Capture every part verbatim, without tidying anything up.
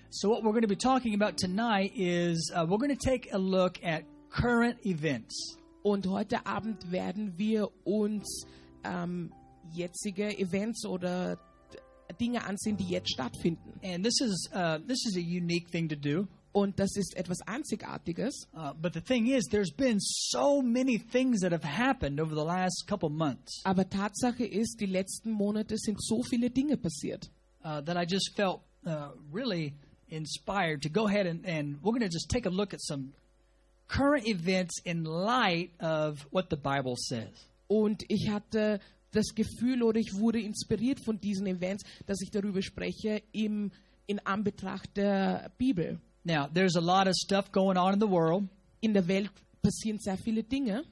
So what we're going to be talking about tonight is uh, we're going to take a look at current events. Und heute Abend werden wir uns ähm, jetzige Events oder Dinge ansehen, die jetzt stattfinden. And this is uh, this is a unique thing to do. Und das ist etwas Einzigartiges. Uh, but the thing is, there's been so many things that have happened over the last couple months Aber Tatsache ist, die letzten Monate sind so viele Dinge passiert, uh, that I just felt uh, really inspired to go ahead and, and we're going to just take a look at some current events in light of what the Bible says. Und ich hatte das Gefühl oder ich wurde inspiriert von diesen Events, dass ich darüber spreche im, in Anbetracht der Bibel. Now, there's a lot of stuff going on in the world. In der Welt passieren sehr viele Dinge.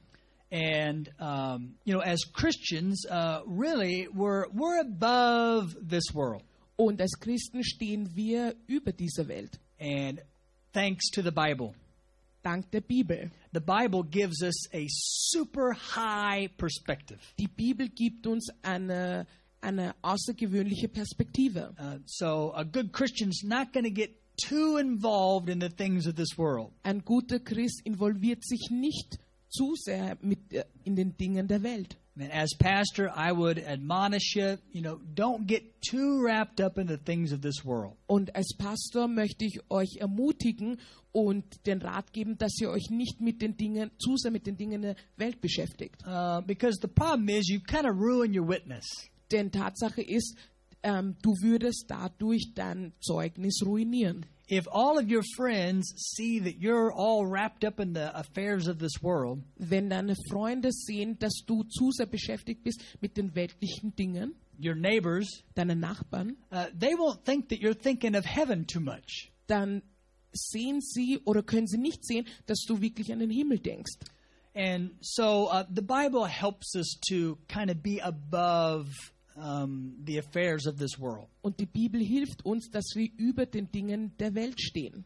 And, um, you know, as Christians, uh, really, we're, we're above this world. Und als Christen stehen wir über dieser Welt. And thanks to the Bible. Dank der Bibel. The Bible gives us a super high perspective. Die Bibel gibt uns eine, eine außergewöhnliche Perspektive. Uh, so a good Christian's not going to get too involved in the things of this world. Ein guter Christ involviert sich nicht zu sehr mit, in den Dingen der Welt. And as pastor, I would admonish you, you know, don't get too wrapped up in the things of this world. Und als Pastor möchte ich euch ermutigen und den Rat geben, dass ihr euch nicht mit den Dingen, zu sehr mit den Dingen der Welt beschäftigt. Uh, because the problem is you kind of ruin your witness. Denn Tatsache ist, ähm, du würdest dadurch dein Zeugnis ruinieren. If all of your friends see that you're all wrapped up in the affairs of this world, Wenn deine Freunde sehen, dass du zu sehr beschäftigt bist mit den weltlichen Dingen, your neighbors, deine Nachbarn, uh, they won't think that you're thinking of heaven too much. dann sehen sie oder können sie nicht sehen, dass du wirklich an den Himmel denkst. And so uh, the Bible helps us to kind of be above um, the affairs of this world. Und die Bibel hilft uns, dass wir über den Dingen der Welt stehen.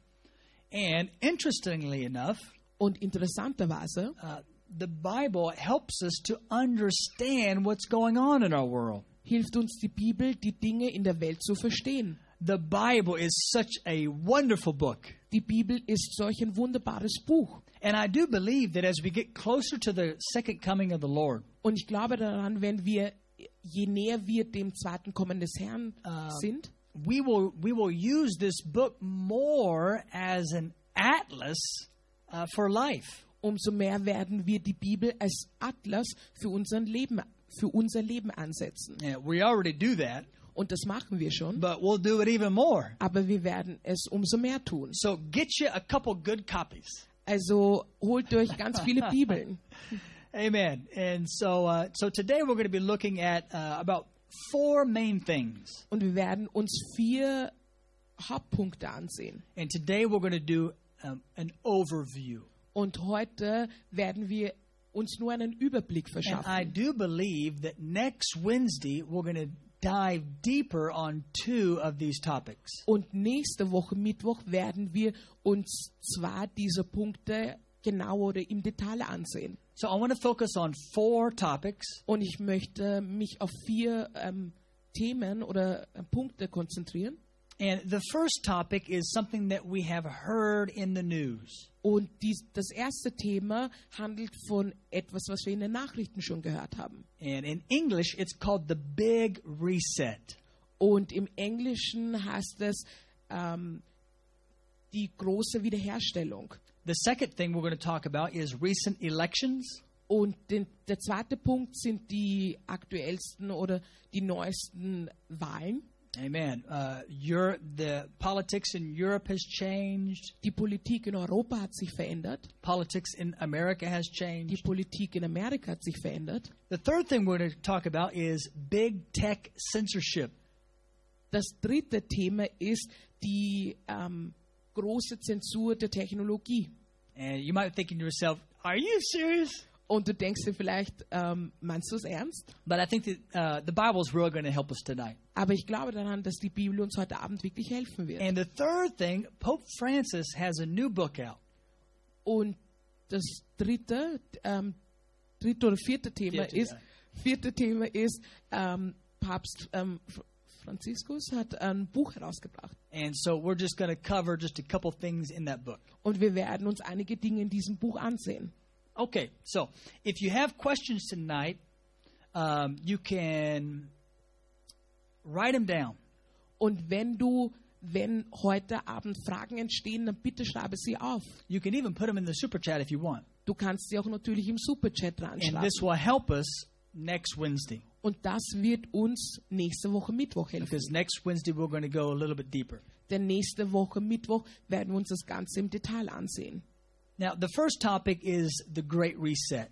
And interestingly enough, Und interessanterweise uh, the Bible helps us to understand what's going on in our world. hilft uns die Bibel, die Dinge in der Welt zu verstehen. The Bible is such a wonderful book. Die Bibel ist solch ein wunderbares Buch. And I do believe that as we get closer to the second coming of the Lord, Und ich glaube daran, wenn wir, je näher wir dem zweiten Kommen des Herrn Uh, sind, we will we will use this book more as an atlas uh, for life. umso mehr werden wir die Bibel als Atlas für, unseren Leben, für unser Leben ansetzen. Yeah, we already do that, Und das machen wir schon, but we'll do it even more. aber wir werden es umso mehr tun. So get you a couple good copies. Also holt euch ganz viele Bibeln. Amen. And so uh, so today we're going to be looking at uh, about four main things. Und wir werden uns vier Hauptpunkte ansehen. And today we're going to do um, an overview. Und heute werden wir uns nur einen Überblick And I verschaffen. do believe that next Wednesday we're going to dive deeper on two of these topics. Und nächste Woche Mittwoch werden wir uns zwei dieser Punkte genauer oder im Detail ansehen. So I want to focus on four topics. Und ich möchte mich auf vier ähm, Themen oder äh, Punkte konzentrieren. And the first topic is something that we have heard in the news. Und dies, das erste Thema handelt von etwas, was wir in den Nachrichten schon gehört haben. And in English, it's called the Big Reset. Und im Englischen heißt es ähm, die große Wiederherstellung. The second thing we're going to talk about is recent elections. Und den, der zweite Punkt sind die aktuellsten oder die neuesten Wahlen. Amen. Uh, Europe, the politics in Europe has changed. Die Politik in Europa hat sich verändert. Politics in America has Die changed. Politik in Amerika hat sich verändert. The third thing we're going to talk about is big tech censorship. Das dritte Thema ist die ähm, große Zensur der Technologie. And you might be thinking to yourself, are you serious? Und du denkst dir vielleicht, ähm, meinst du es ernst? But I think that uh, the Bible is really going to help us tonight. Aber ich glaube daran, dass die Bibel uns heute Abend wirklich helfen wird. And the third thing, Pope Francis has a new book out. Und das dritte, ähm, dritte oder vierte Thema Vierte, ist, ja. vierte Thema ist, ähm, Papst ähm, Franziskus hat ein Buch herausgebracht. And so we're just going to cover just a couple things in that book. Und wir werden uns einige Dinge in diesem Buch ansehen. Okay, so if you have questions tonight, um, you can write them down. Und wenn du, wenn heute Abend Fragen entstehen, dann bitte schreibe sie auf. You can even put them in the super chat if you want. Du kannst sie auch natürlich im Superchat And reinschreiben. this will help us next Wednesday. Und das wird uns nächste Woche Mittwoch helfen. Because next Wednesday we're going to go a little bit deeper. Denn nächste Woche Mittwoch werden wir uns das Ganze im Detail ansehen. Now, the first topic is the Great Reset.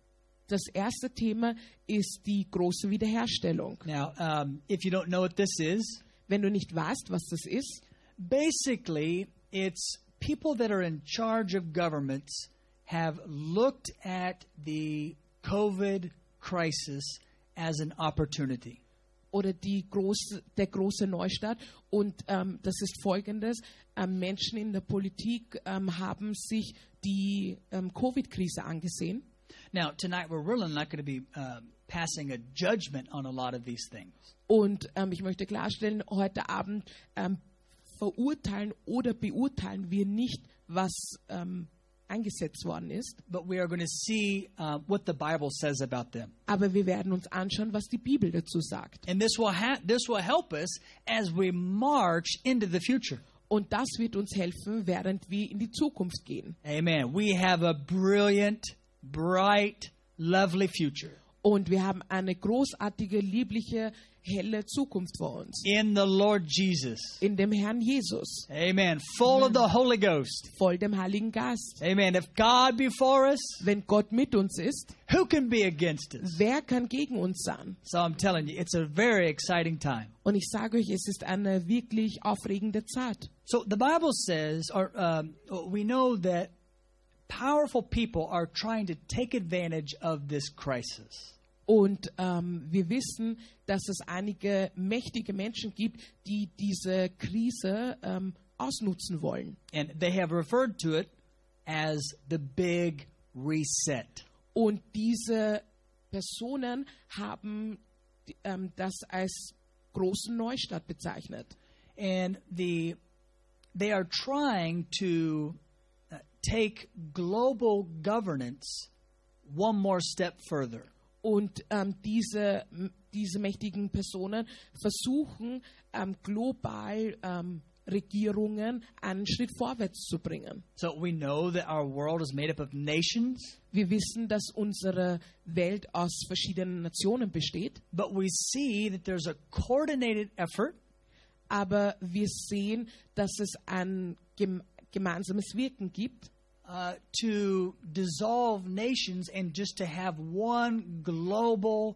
Das erste Thema ist die große Wiederherstellung. Now, um, if you don't know what this is, Wenn du nicht weißt, was das ist, basically it's people that are in charge of governments have looked at the COVID crisis as an opportunity. oder die große, der große Neustart. Und ähm, das ist Folgendes. Ähm, Menschen in der Politik ähm, haben sich die ähm, Covid-Krise angesehen. Now, tonight we're really not going to be um, passing a judgment on a lot of these things. Und ähm, ich möchte klarstellen, heute Abend ähm, verurteilen oder beurteilen wir nicht, was ähm, eingesetzt worden ist. But we are going to see uh, what the Bible says about them. Aber wir werden uns anschauen, was die Bibel dazu sagt. And this will ha- this will help us as we march into the future. Und das wird uns helfen, während wir in die Zukunft gehen. Amen. We have a brilliant, bright, lovely future. Und wir haben eine großartige, liebliche, helle Zukunft vor uns. In the Lord Jesus. In dem Herrn Jesus. Amen. Full of the Holy Ghost. Voll dem Heiligen Geist. Amen. If God be for us, Wenn Gott mit uns ist, who can be against us? wer kann gegen uns sein? So I'm telling you, it's a very exciting time. Und ich sage euch, es ist eine wirklich aufregende Zeit. So the Bible says, or um, we know that powerful people are trying to take advantage of this crisis. Und ähm, wir wissen, dass es einige mächtige Menschen gibt, die diese Krise ähm, ausnutzen wollen. And they have referred to it as the big reset. Und diese Personen haben ähm, das als großen Neustart bezeichnet. And the they are trying to uh, take global governance one more step further. Und ähm, diese, m- diese mächtigen Personen versuchen, ähm, global ähm, Regierungen einen Schritt vorwärts zu bringen. So we know that our world is made up of nations, Wir wissen, dass unsere Welt aus verschiedenen Nationen besteht, but we see that there's a coordinated effort aber wir sehen, dass es ein gem- gemeinsames Wirken gibt, uh, to dissolve nations and just to have one global,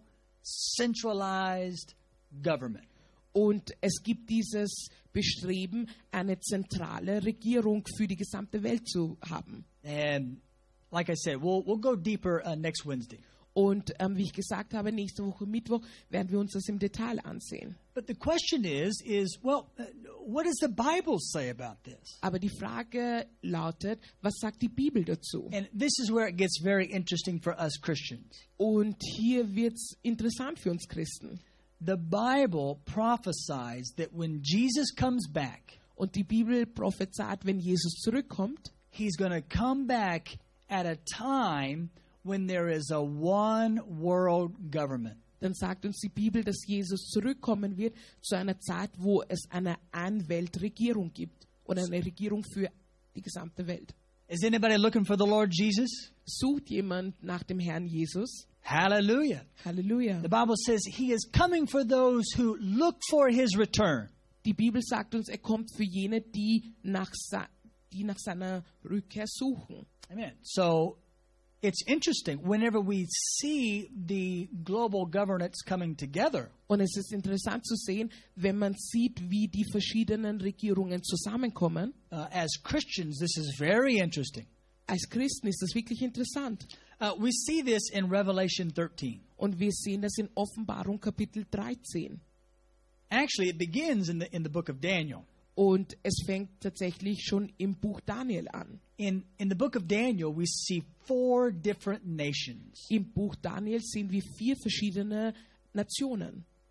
centralized government. und es gibt dieses Bestreben, eine zentrale Regierung für die gesamte Welt zu haben. And like I said, we'll we'll go deeper uh, next Wednesday. Und ähm, wie ich gesagt habe, nächste Woche Mittwoch werden wir uns das im Detail ansehen. But the question is, is well, uh, what does the Bible say about this? Aber die Frage lautet, was sagt die Bibel dazu? And this is where it gets very interesting for us Christians. Und hier wird es interessant für uns Christen. The Bible prophesies that when Jesus comes back, Und die Bibel prophezeit, wenn Jesus zurückkommt, he's going to come back at a time when there is a one world government. dann sagt uns die Bibel, dass Jesus zurückkommen wird zu einer Zeit, wo es eine Einweltregierung gibt oder eine Regierung für die gesamte Welt. Is anybody looking for the Lord Jesus? Sucht jemand nach dem Herrn Jesus? Hallelujah. Halleluja. The Bible says he is coming for those who look for his return. Die Bibel sagt uns, er kommt für jene, die nach, sa- die nach seiner Rückkehr suchen. Amen. So it's interesting whenever we see the global governance coming together. Und es ist interessant zu sehen, wenn man sieht, wie die verschiedenen Regierungen zusammenkommen. Uh, as Christians, this is very interesting. Als Christen ist das wirklich interessant. Uh, we see this in Revelation thirteen. Und wir sehen das in Offenbarung Kapitel dreizehn. Actually, it begins in the in the book of Daniel. Und es fängt tatsächlich schon im Buch Daniel an. In in the book of Daniel, we see four different nations. Im Buch Daniel sehen wir vier verschiedene Nationen.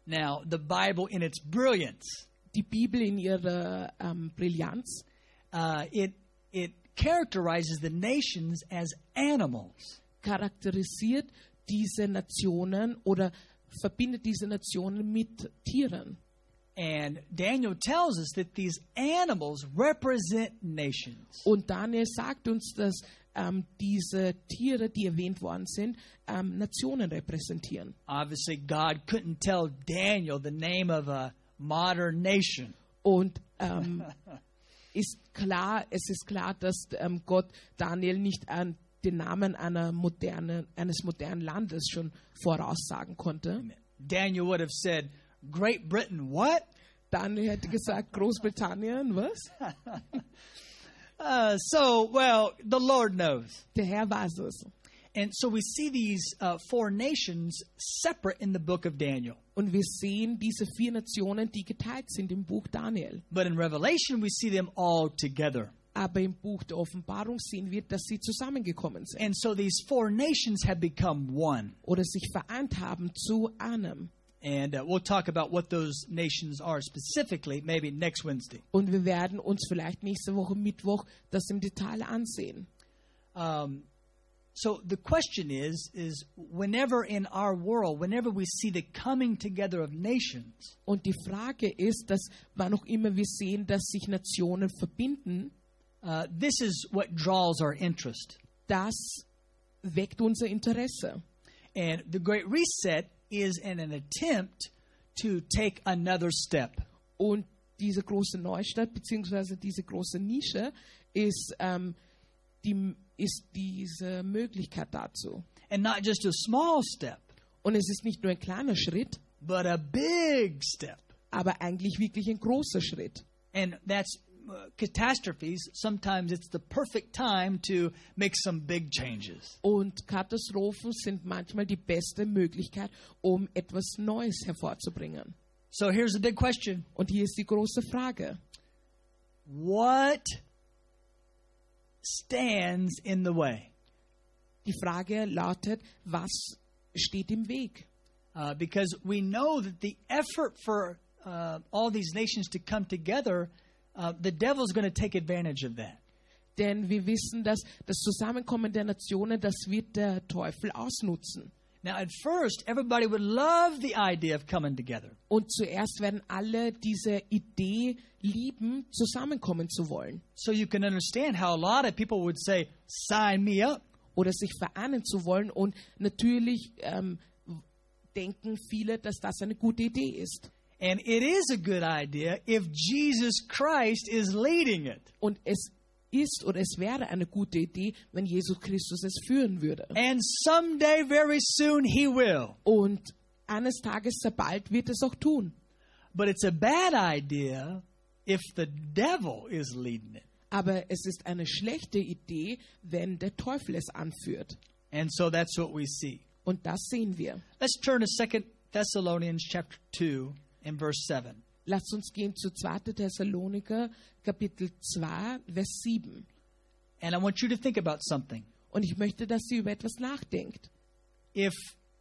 Now, the Bible in its brilliance, Die Bibel in ihrer ähm, Brillanz, uh, it it characterizes the nations as animals. charakterisiert diese Nationen oder verbindet diese Nationen mit Tieren. And Daniel tells us that these animals represent nations. Und Daniel sagt uns, dass ähm, diese Tiere, die erwähnt worden sind, ähm, Nationen repräsentieren. Obviously, God couldn't tell Daniel the name of a modern nation. Und ähm, ist klar, es ist klar, dass ähm, Gott Daniel nicht an den Namen einer modernen, eines modernen Landes schon voraussagen konnte. Daniel would have said, Great Britain, what? Daniel hätte gesagt, Großbritannien, was? Uh, so, well, the Lord knows. Der Herr weiß es. And so we see these uh, four nations separate in the book of Daniel. Und wir sehen diese vier Nationen, die geteilt sind im Buch Daniel. But in Revelation, we see them all together. Aber im Buch der Offenbarung sehen wir, dass sie zusammengekommen sind. And so these four nations have become one. Oder sich vereint haben zu einem. And uh, we'll talk about what those nations are specifically, maybe next Wednesday. Und wir werden uns vielleicht nächste Woche Mittwoch das im Detail ansehen. Um, so the question is, is whenever in our world, whenever we see the coming together of nations, Und die Frage ist, dass wann auch immer wir sehen, dass sich Nationen verbinden, uh, this is what draws our interest. das weckt unser Interesse. And the Great Reset is in an attempt to take another step. Und diese große Neustadt beziehungsweise diese große Nische ist, ähm, die, ist diese Möglichkeit dazu. And not just a small step, Und es ist nicht nur ein kleiner Schritt, but a big step. aber eigentlich wirklich ein großer Schritt. And that's uh, catastrophes. Sometimes it's the perfect time to make some big changes. Und Katastrophen sind manchmal die beste Möglichkeit, um etwas Neues hervorzubringen. So here's the big question. Und hier ist die große Frage. What stands in the way? Die Frage lautet, was steht im Weg? Uh, because we know that the effort for uh, all these nations to come together, uh, the devil's going to take advantage of that. Denn wir wissen, dass das Zusammenkommen der Nationen, das wird der Teufel ausnutzen. Now, at first, everybody would love the idea of coming together. Und zuerst werden alle diese Idee lieben, zusammenkommen zu wollen. So you can understand how a lot of people would say, sign me up. Oder sich vereinen zu wollen. Und natürlich ähm, denken viele, dass das eine gute Idee ist. And it is a good idea if Jesus Christ is leading it. Und es ist oder es wäre eine gute Idee, wenn Jesus Christus es führen würde. And someday, very soon, he will. Und eines Tages, sehr bald, wird es auch tun. But it's a bad idea if the devil is leading it. Aber es ist eine schlechte Idee, wenn der Teufel es anführt. And so that's what we see. Und das sehen wir. Let's turn to Second Thessalonians chapter two and verse seven. Lasst uns gehen zu zweiten Thessaloniker, Kapitel zwei, Vers sieben. And I want you to think about something. Und ich möchte, dass ihr über etwas nachdenkt. If,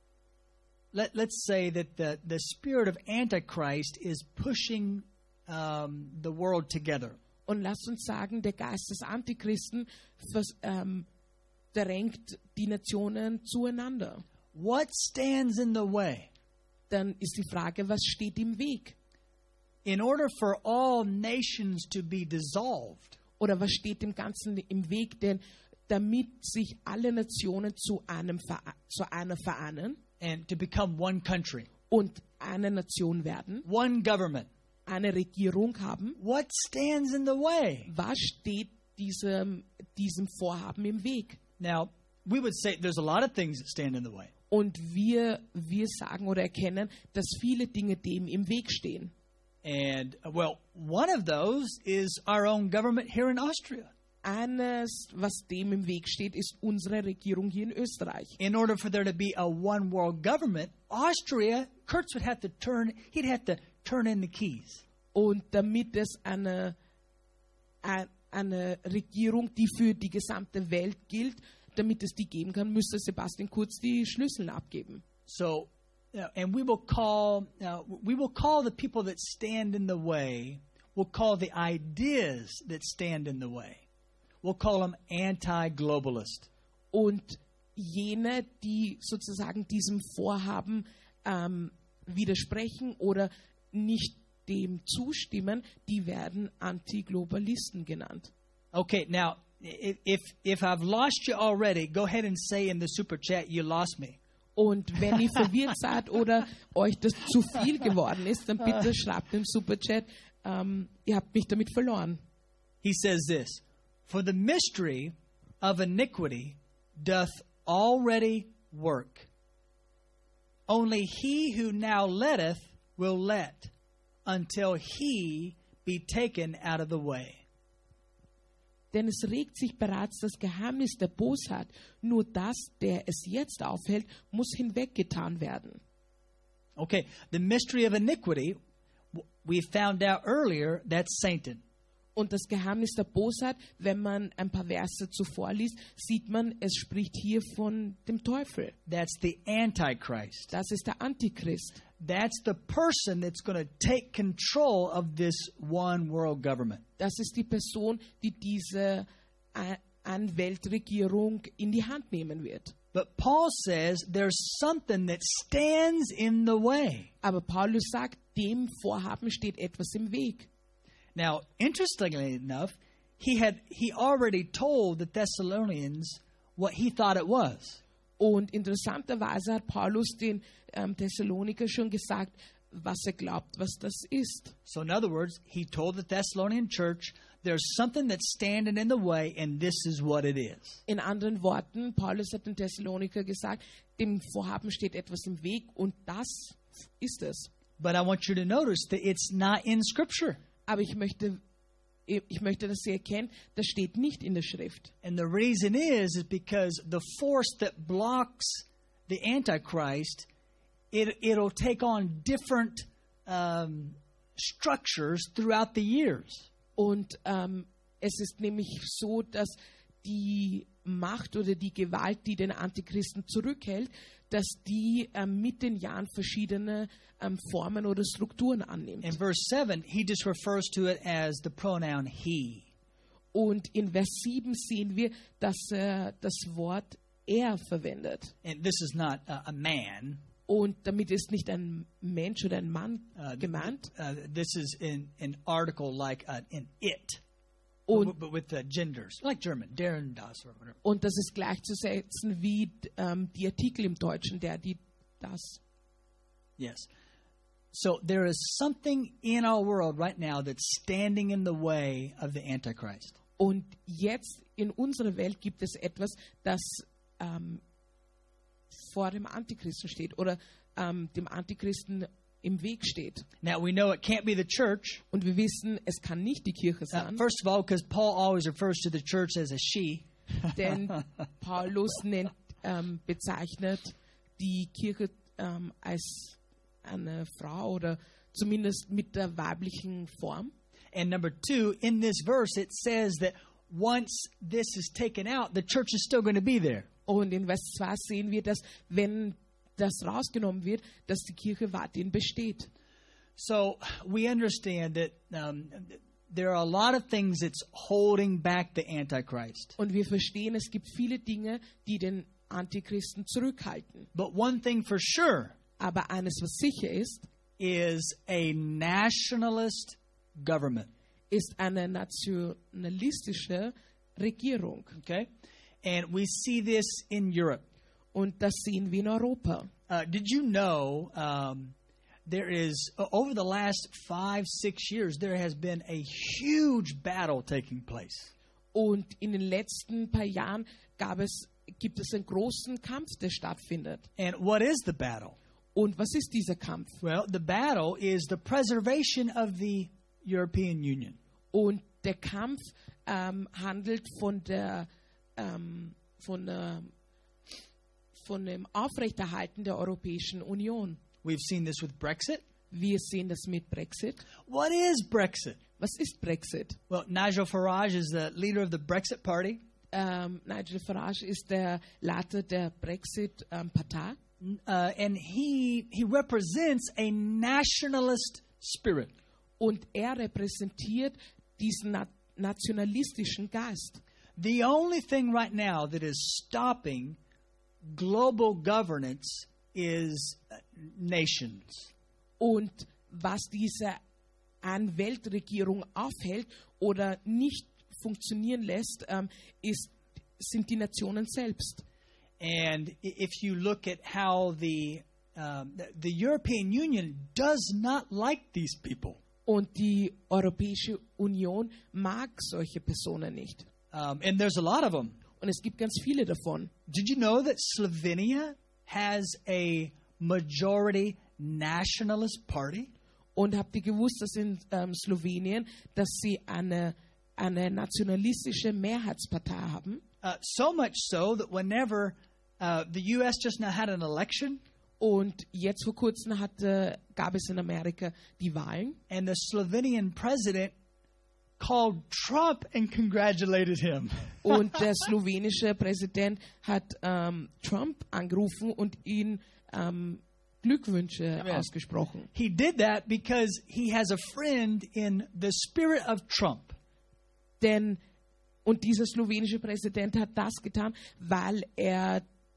let, let's say that the, the spirit of Antichrist is pushing um, the world together. Und lasst uns sagen, der Geist des Antichristen vers, ähm, drängt die Nationen zueinander. What stands in the way? Dann ist die Frage, was steht im Weg? In order for all nations to be dissolved, Oder was steht dem Ganzen im Weg? Denn damit sich alle Nationen zu, einem, Vere- zu einer vereinen and to become one country, und eine Nation werden, one government, eine Regierung haben, what stands in the way? was steht diesem, diesem Vorhaben im Weg? Now, we would say there's a lot of things that stand in the way. Und wir, wir sagen oder erkennen, dass viele Dinge dem im Weg stehen. And, uh, well, one of those is our own government here in Austria. Eines, was dem im Weg steht, ist unsere Regierung hier in Österreich. In order for there to be a one world government, Austria, Kurz would have to turn, he'd have to turn in the keys. Und damit es eine, ein- eine Regierung, die für die gesamte Welt gilt, damit es die geben kann, müsste Sebastian Kurz die Schlüssel abgeben. So uh, and we will call uh, we will call the people that stand in the way. We'll call the ideas that stand in the way. We'll call them anti-globalist. Und jene, die sozusagen diesem Vorhaben ähm, widersprechen oder nicht dem zustimmen, die werden Antiglobalisten genannt. Okay, now if if I've lost you already, go ahead and say in the super chat, you lost me. Und wenn ihr verwirrt seid oder euch das zu viel geworden ist, dann bitte schreibt im Superchat, ähm, ihr habt mich damit verloren. He says this, for the mystery of iniquity doth already work. Only he who now letteth will let, until he be taken out of the way. Denn es regt sich bereits das Geheimnis der Bosheit, nur das, der es jetzt aufhält, muss hinweggetan werden. Okay, the mystery of iniquity, we found out earlier, that's Satan. Und das Geheimnis der Bosheit, wenn man ein paar Verse zuvor liest, sieht man, es spricht hier von dem Teufel. That's the Antichrist. Das ist der Antichrist. That's the person that's going to take control of this one world government. Das ist die Person, die diese eine Weltregierung in die Hand nehmen wird. But Paul says there's something that stands in the way. Aber Paulus sagt, dem Vorhaben steht etwas im Weg. Now, interestingly enough, he had he already told the Thessalonians what he thought it was. Und interessanterweise hat Paulus den ähm, Thessaloniker schon gesagt, was er glaubt, was das ist. So in other words, he told the Thessalonian church, there's something that's standing in the way, and this is what it is. In anderen Worten, Paulus hat den Thessaloniker gesagt, dem Vorhaben steht etwas im Weg und das ist es. But I want you to notice that it's not in Scripture. Aber ich möchte, ich möchte, dass ihr erkennt, das steht nicht in der Schrift. And the reason is, is because the force that blocks the Antichrist, it, it'll take on different um, structures throughout the years. Und ähm, es ist nämlich so, dass die Macht oder die Gewalt, die den Antichristen zurückhält, dass die ähm, mit den Jahren verschiedene ähm, Formen oder Strukturen annimmt. In verse seven, he just refers to it as the pronoun he. Und in Vers sieben sehen wir, dass er das Wort er verwendet. And this is not uh, a man. Und damit ist nicht ein Mensch oder ein Mann Uh, gemeint. uh, this is in an article like uh, an it, Und, but, but with the genders, like German, deren, das, or whatever. und das ist gleichzusetzen wie ähm, die Artikel im Deutschen, der, die, das. Yes. So there is something in our world right now that's standing in the way of the Antichrist. Und jetzt in unserer Welt gibt es etwas, das ähm, vor dem Antichristen steht oder ähm, dem Antichristen im Weg steht. Now we know it can't be the church. Und wir wissen, es kann nicht die Kirche Uh, sein, first of all, because Paul always refers to the church as a she. denn Paulus nennt, ähm, bezeichnet die Kirche ähm, als eine Frau oder zumindest mit der weiblichen Form. And number two, in this verse, it says that once this is taken out, the church is still going to be there. Und in Vers zwei sehen wir, dass wenn das rausgenommen wird, dass die Kirche weiterhin besteht. So we understand that um, there are a lot of things that's holding back the Antichrist. Und wir verstehen, es gibt viele Dinge, die den Antichristen zurückhalten. But one thing for sure Aber eines, was sicher ist, is a nationalist government. ist eine nationalistische Regierung. Okay? And we see this in Europe. Und das sehen wir in Europa. Uh, did you know um, there is, uh, over the last five, six years, there has been a huge battle taking place. Und in den letzten paar Jahren gab es, gibt es einen großen Kampf, der stattfindet. And what is the battle? Und was ist dieser Kampf? Well, the battle is the preservation of the European Union. Und der Kampf ähm, handelt von der ähm, von der von dem Aufrechterhalten der Europäischen Union. We've seen this with Brexit. Wir sehen das mit Brexit. What is Brexit? Was ist Brexit? Well, Nigel Farage is the leader of the Brexit Party. Ähm, Nigel Farage ist der Leiter der Brexit-Partei. uh, and he he represents a nationalist spirit. Und er repräsentiert diesen na- nationalistischen Geist. The only thing right now that is stopping global governance is uh, nations. Und was diese eine Weltregierung aufhält oder nicht funktionieren lässt, ähm, ist, sind die Nationen selbst. And i- if you look at how the um, the, the European Union does not like these people. Und die Europäische Union mag solche Personen nicht. Um, and there's a lot of them. Und es gibt ganz viele davon. Did you know that Slovenia has a majority nationalist party? Und habt ihr gewusst, dass in ähm, Slowenien, dass sie eine, eine nationalistische Mehrheitspartei haben? Uh, so much so that whenever uh, the U S just now had an election Und jetzt vor kurzem hatte, gab es in Amerika die Wahlen. and the Slovenian president called Trump and congratulated him. Und der slowenische Präsident hat ähm, Trump angerufen und ihn ähm, Glückwünsche Amen. ausgesprochen. He did that because he has a friend in the spirit of Trump. Denn, und dieser slowenische Präsident hat das getan, weil er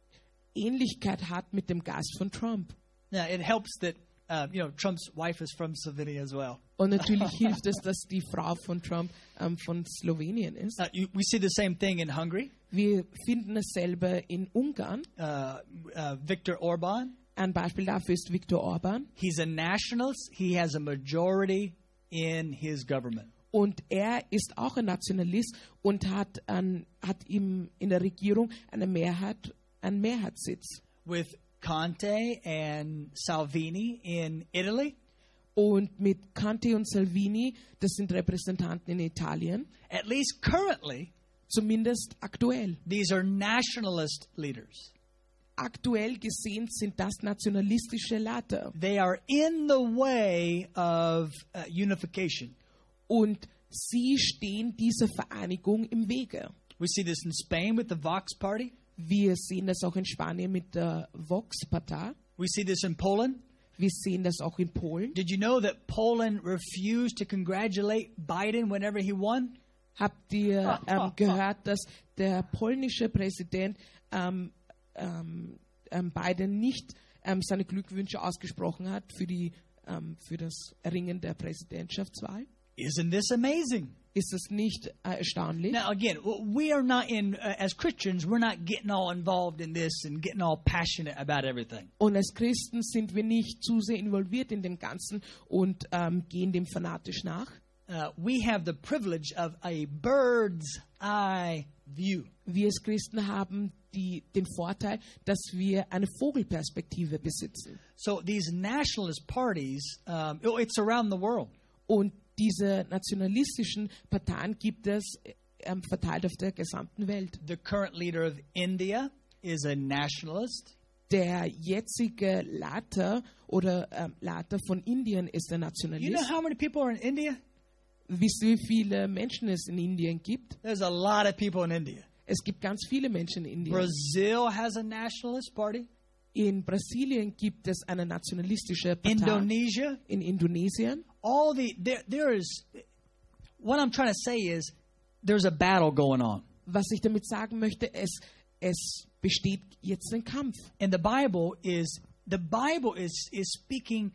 Ähnlichkeit hat mit dem Geist von Trump. Now, it helps that uh, you know Trump's wife is from Slovenia as well. Und natürlich hilft es, dass die Frau von Trump ähm, von Slowenien ist. Uh, you, we see the same thing in Hungary. Wir finden dasselbe in Ungarn. Uh, uh, Viktor Orban, Ein Beispiel dafür ist Viktor Orban. he's a nationalist. He has a majority in his government. Und er ist auch ein Nationalist und hat, an, hat ihm in der Regierung eine Mehrheit, einen Mehrheitssitz. With Conte and Salvini in Italy, Und mit Conte und Salvini, das sind Repräsentanten in Italien, at least currently, zumindest aktuell. these are nationalist leaders. Aktuell gesehen sind das nationalistische Leiter. They are in the way of uh, unification. Und sie stehen dieser Vereinigung im Wege. We see this in Spain with the Vox Party. Wir sehen das auch in Spanien mit der Vox-Partei. We see this in Poland. Wir sehen das auch in Polen. Did you know that Poland refused to congratulate Biden whenever he won? Habt ihr ähm, gehört, dass der polnische Präsident ähm, ähm, ähm, Biden nicht ähm, seine Glückwünsche ausgesprochen hat für, die, ähm, für das Erringen der Präsidentschaftswahl? Isn't this amazing? Ist das nicht äh, erstaunlich? Now, again, w- we are not in, uh, as Christians, we're not getting all involved in this and getting all passionate about everything. Und als Christen sind wir nicht zu sehr involviert in dem Ganzen und ähm, gehen dem fanatisch nach. Uh, we have the privilege of a bird's eye view. Wir als Christen haben die, den Vorteil, dass wir eine Vogelperspektive besitzen. So these nationalist parties, um, oh, it's around the world. Und diese nationalistischen Parteien gibt es ähm, verteilt auf der gesamten Welt. The current leader of India is a nationalist. Der jetzige Leiter oder ähm, Leiter von Indien ist der You know Nationalist. how many people are in India? Wisst ihr, wie viele Menschen es in Indien gibt? There's a lot of people in India. Es gibt ganz viele Menschen in Indien. Brazil has a nationalist party. In Brasilien gibt es eine nationalistische Partei. Indonesia. In Indonesien. All the there there is what I'm trying to say is there's a battle going on. Was ich damit sagen möchte, es, es besteht jetzt ein Kampf. And the Bible is the Bible is is speaking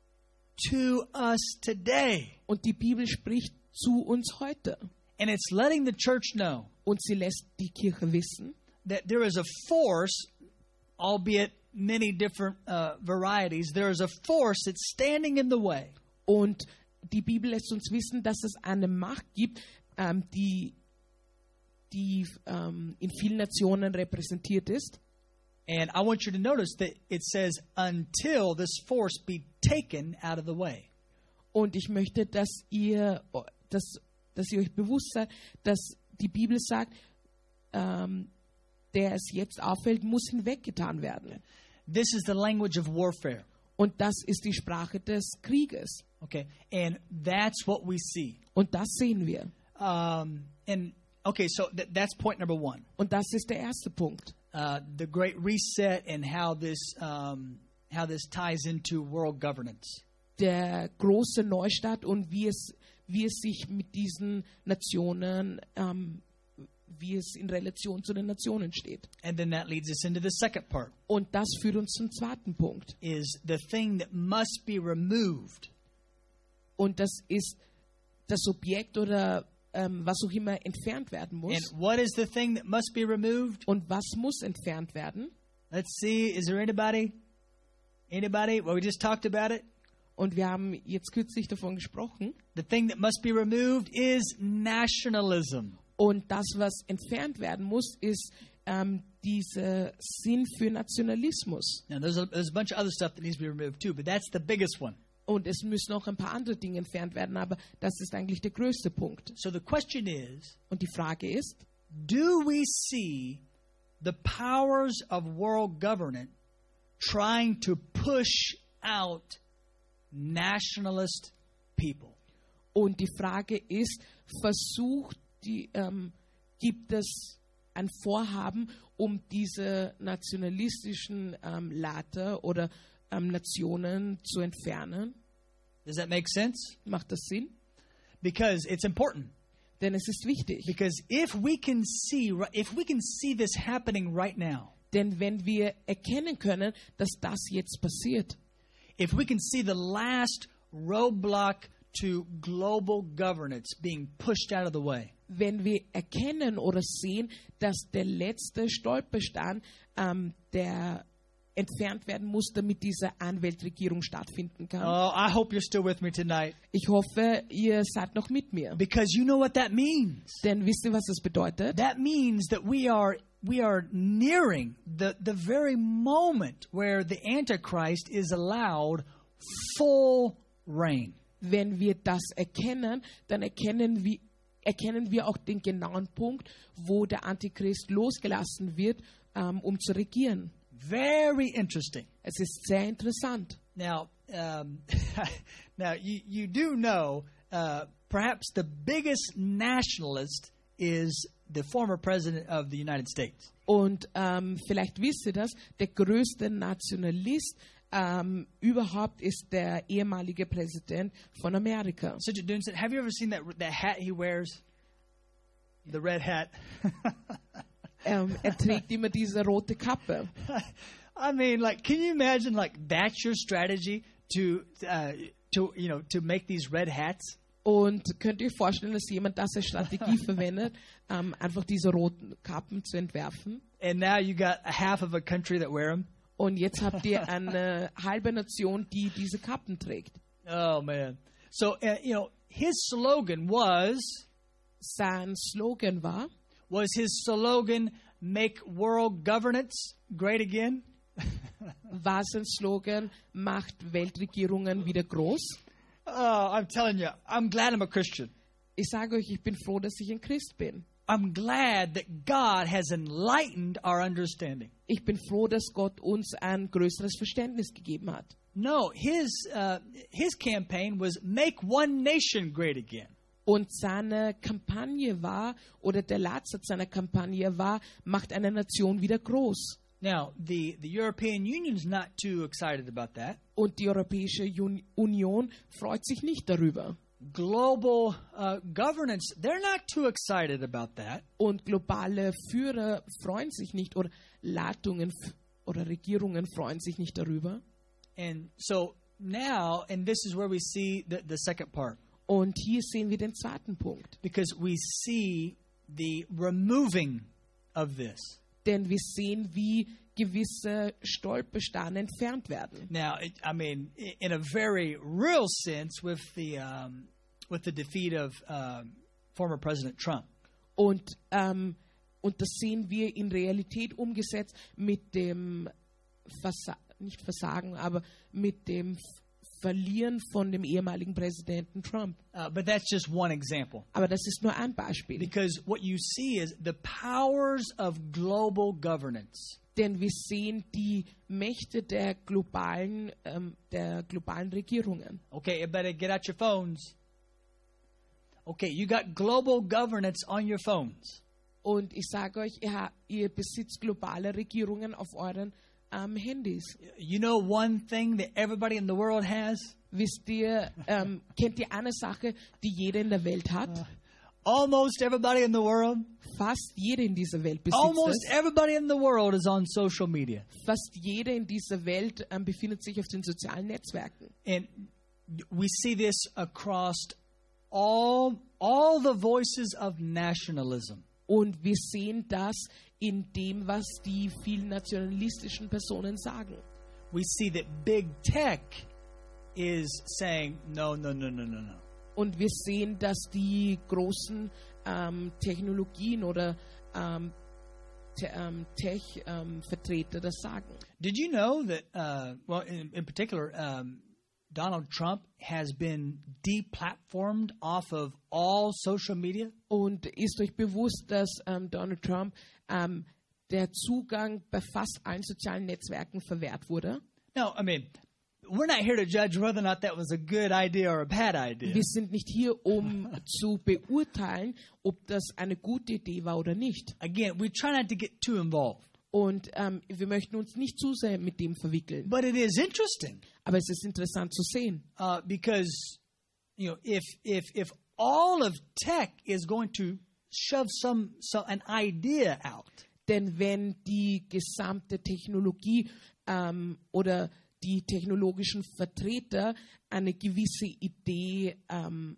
to us today. Und die Bibel spricht zu uns heute. And it's letting the church know Und sie lässt die Kirche wissen, that there is a force, albeit many different uh, varieties, there is a force that's standing in the way. und die Bibel lässt uns wissen, dass es eine Macht gibt, ähm, die, die ähm, in vielen Nationen repräsentiert ist. And I want you to notice that it says, until this force be taken out of the way. Und ich möchte, dass ihr, dass, dass ihr euch bewusst seid, dass die Bibel sagt, ähm, der es jetzt auffällt, muss hinweggetan werden. This is the language of warfare. Und das ist die Sprache des Krieges. Okay, and that's what we see. Und das sehen wir. Um, and okay, so th- that's point number one. Und das ist der erste Punkt. uh, the Great Reset and how this um, how this ties into world governance. Der große Neustart und wie es, wie es sich mit diesen Nationen, ähm, wie es in Relation zu den Nationen steht. And then that leads us into the second part. Und das führt uns zum zweiten Punkt. Is the thing that must be removed. Und das ist das Objekt oder ähm, was auch immer entfernt werden muss. And what is the thing that must be removed? Und was muss entfernt werden? Let's see, is there anybody? Anybody? Well, we just talked about it. Und wir haben jetzt kürzlich davon gesprochen. The thing that must be removed is nationalism. Und das, was entfernt werden muss, ist ähm, dieser Sinn für Nationalismus. Now, there's a, there's a bunch of other stuff that needs to be removed too, but that's the biggest one. Und es müssen auch ein paar andere Dinge entfernt werden, aber das ist eigentlich der größte Punkt. So the question is, Und die Frage ist, do we see the powers of world government trying to push out nationalist people? und die Frage ist, versucht die, ähm, gibt es ein Vorhaben, um diese nationalistischen ähm, Lager oder ähm, Nationen zu entfernen? Does that make sense? Macht das Sinn? Because it's important. Denn es ist wichtig. Because if we can see, if we can see this happening right now, Denn wenn wir erkennen können, dass das jetzt passiert, if we can see the last roadblock to global governance being pushed out of the way, wenn wir erkennen oder sehen, dass der letzte Stolperstein, ähm, der entfernt werden muss, damit diese Einweltregierung stattfinden kann. oh, I hope you're still with me tonight. Ich hoffe, ihr seid noch mit mir. Because you know what that means. Denn wisst ihr, was das bedeutet? That means that we are we are nearing the, the very moment where the Antichrist is allowed full reign. Wenn wir das erkennen, dann erkennen wir, erkennen wir auch den genauen Punkt, wo der Antichrist losgelassen wird, ähm, um zu regieren. Very interesting. Es ist sehr interessant. Now, um, now you, you do know uh, perhaps the biggest nationalist is the former president of the United States. Und ähm, vielleicht wisst ihr das, der größte Nationalist ähm, überhaupt ist der ehemalige Präsident von Amerika. Sister Dunson, have you ever seen that that hat he wears? The red hat. Ähm, er trägt immer diese rote Kappe. I mean, like, can you imagine, like, that's your strategy to, uh, to, you know, to make these red hats? Und könnt ihr euch vorstellen, dass jemand das als Strategie verwendet, ähm, einfach diese roten Kappen zu entwerfen? And now you got a half of a country that wear them. Und jetzt habt ihr eine halbe Nation, die diese Kappen trägt. Oh man! So uh, you know, his slogan was Sein Slogan war, was his slogan "Make world governance great again." war sein Slogan, macht Weltregierungen wieder groß. Oh, I'm telling you, I'm glad I'm a Christian. Ich sage euch, ich bin froh, dass ich ein Christ bin. I'm glad that God has enlightened our understanding. Ich bin froh, dass Gott uns ein größeres Verständnis gegeben hat. No, his uh, his campaign was make one nation great again. Und seine Kampagne war, oder der Leitsatz seiner Kampagne war, macht eine Nation wieder groß. Now, the, the European Union's not too excited about that. Und die Europäische Jun- Union freut sich nicht darüber. Global uh, governance, they're not too excited about that. Und globale Führer freuen sich nicht, oder Leitungen f- oder Regierungen freuen sich nicht darüber. And so now, and this is where we see the, the second part. Und hier sehen wir den zweiten Punkt. Because we see the removing of this. Denn wir sehen, wie gewisse Stolpersteine entfernt werden. Now, it, I mean, i- in a very real sense, with the um, with the defeat of um, former President Trump. Und, ähm, und das sehen wir in Realität umgesetzt mit dem Versa- nicht Versagen, aber mit dem F- Verlieren von dem ehemaligen Präsidenten Trump. Uh, but that's just one example. Aber das ist nur ein Beispiel. Because what you see is the powers of global governance. Denn wir sehen die Mächte der globalen, ähm, der globalen Regierungen. Okay, you better get out your phones. Okay, you got global governance on your phones. Und ich sage euch, ihr, ha- ihr besitzt globale Regierungen auf euren ähm, Handys. You know one thing that everybody in the world has? Wisst ihr, ähm, kennt ihr eine Sache, die jeder in der Welt hat? Almost everybody in the world, Fast jeder in dieser Welt besitzt almost es. everybody in the world is on social media. Fast jeder in dieser Welt ähm, befindet sich auf den sozialen Netzwerken. And we see this across all all the voices of nationalism. Und wir sehen das in dem, was die vielen nationalistischen Personen sagen. We see that big tech is saying no, no, no, no, no, no. Und wir sehen, dass die großen ähm, Technologien oder ähm, te ähm, Tech-Vertreter ähm, das sagen. Did you know that? Uh, well, in, in particular, um, Donald Trump has been deplatformed off of all social media. Und ist euch bewusst, dass ähm, Donald Trump ähm, der Zugang bei fast allen sozialen Netzwerken verwehrt wurde? No, I mean, we're not here to judge whether or not that was a good idea or a bad idea. Wir sind nicht hier, um zu beurteilen, ob das eine gute Idee war oder nicht. Again, we try not to get too involved, Und ähm, wir möchten uns nicht zu sehr mit dem verwickeln. but it is interesting Aber es ist interessant zu sehen, uh, because you know if if if all of tech is going to shove some so an idea out, denn wenn die gesamte Technologie ähm, oder die technologischen Vertreter eine gewisse Idee ähm,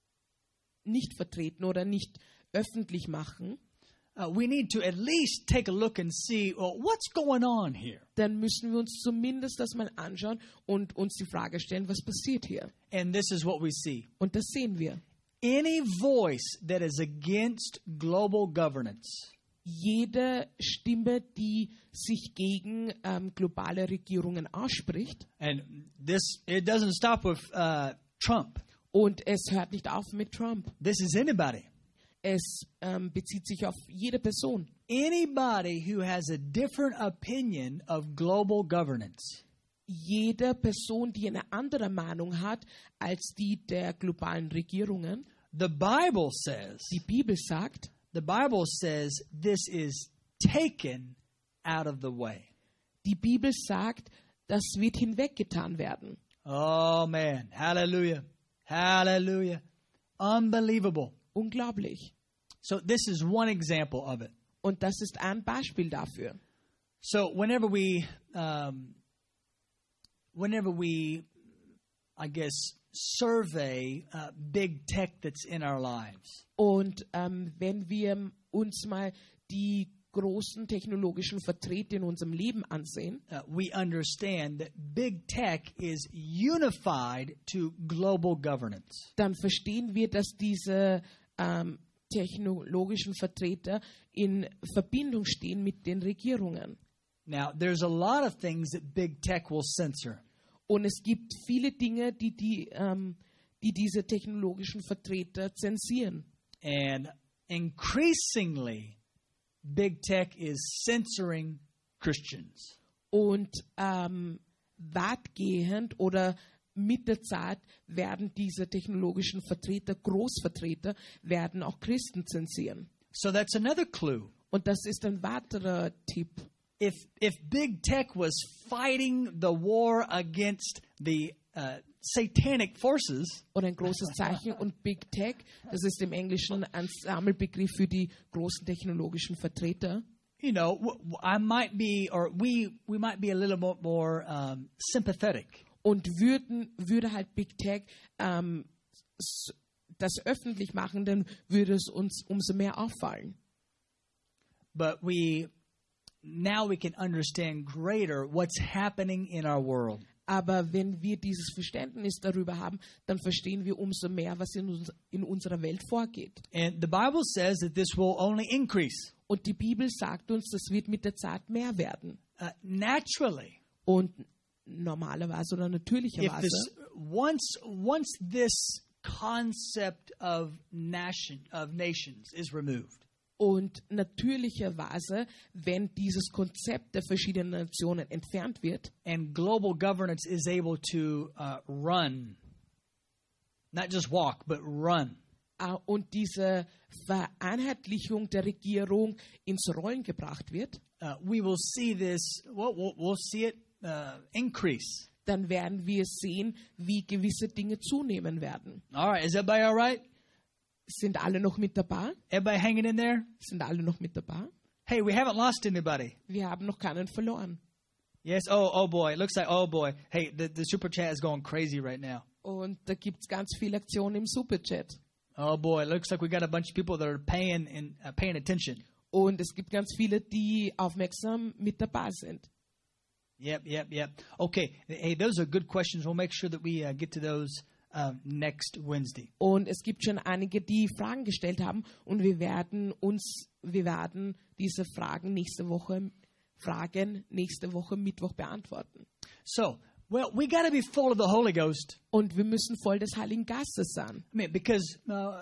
nicht vertreten oder nicht öffentlich machen, uh, we need to at least take a look and see, well, what's going on here. dann müssen wir uns zumindest das mal anschauen und uns die Frage stellen, was passiert hier? And this is what we see. Und das sehen wir. Any voice that is against global governance Jede Stimme, die sich gegen ähm, globale Regierungen ausspricht, and this it doesn't stop with uh, Trump. und es hört nicht auf mit Trump. This is anybody. Es ähm, bezieht sich auf jede Person. Anybody who has a different opinion of global governance. Jede Person, die eine andere Meinung hat als die der globalen Regierungen. The Bible says, Die Bibel sagt, the Bible says this is taken out of the way. die Bibel sagt, das wird hinweggetan werden. Oh man, hallelujah. Hallelujah. Unbelievable. Unglaublich. So this is one example of it. Und das ist ein Beispiel dafür. So whenever we um, whenever we I guess survey uh, big tech that's in our lives. Und ähm, wenn wir uns mal die großen technologischen Vertreter in unserem Leben ansehen, Uh, we understand that big tech is unified to global governance. dann verstehen wir, dass diese ähm, technologischen Vertreter in Verbindung stehen mit den Regierungen. Now, there's a lot of things that big tech will censor. Und es gibt viele Dinge, die, die, ähm, die diese technologischen Vertreter zensieren. And increasingly, big tech is censoring Christians. Und ähm, weitgehend oder mit der Zeit werden diese technologischen Vertreter, Großvertreter, werden auch Christen zensieren. So that's another clue. Und das ist ein weiterer Tipp. If if big tech was fighting the war against the uh, satanic forces, Oder ein großes Zeichen. Und Big Tech, das ist im Englischen ein Sammelbegriff für die großen technologischen Vertreter. you know, w- w- I might be, or we we might be a little bit more um, sympathetic. Und würden, würde halt Big Tech ähm, s- das öffentlich machen, dann würde es uns umso mehr auffallen. But we now we can understand greater what's happening in our world. Aber wenn wir dieses Verständnis darüber haben, dann verstehen wir umso mehr, was in, uns, in unserer Welt vorgeht. And the Bible says that this will only increase. Und die Bibel sagt uns, das wird mit der Zeit mehr werden. Uh, naturally, Und normalerweise oder if natürlicherweise, this once once this concept of nation of nations is removed, und natürlicherweise, wenn dieses Konzept der verschiedenen Nationen entfernt wird and global governance is able to uh, run, not just walk, but run. äh, und diese Vereinheitlichung der Regierung ins Rollen gebracht wird, uh, we will see this, we'll, we'll, we'll see it uh, increase. dann werden wir sehen, wie gewisse Dinge zunehmen werden. All right, is everybody all right? Sind alle noch mit dabei? Everybody hanging in there? Sind alle noch mit dabei? Hey, we haven't lost anybody. Wir haben noch keinen verloren. Yes, oh, oh boy, it looks like, oh boy. Hey, the, the super chat is going crazy right now. Und da gibt es ganz viel Aktion im Superchat. Oh boy, it looks like we got a bunch of people that are paying and uh, paying attention. Und es gibt ganz viele, die aufmerksam mit dabei sind. Yep, yep, yep. Okay, hey, those are good questions. We'll make sure that we uh, get to those uh, next Wednesday. Und es gibt schon einige, die Fragen gestellt haben, und wir werden uns, wir werden diese Fragen nächste Woche, Fragen nächste Woche Mittwoch beantworten. So, well, we got to be full of the Holy Ghost. Und wir müssen voll des Heiligen Geistes sein. I mean, because uh,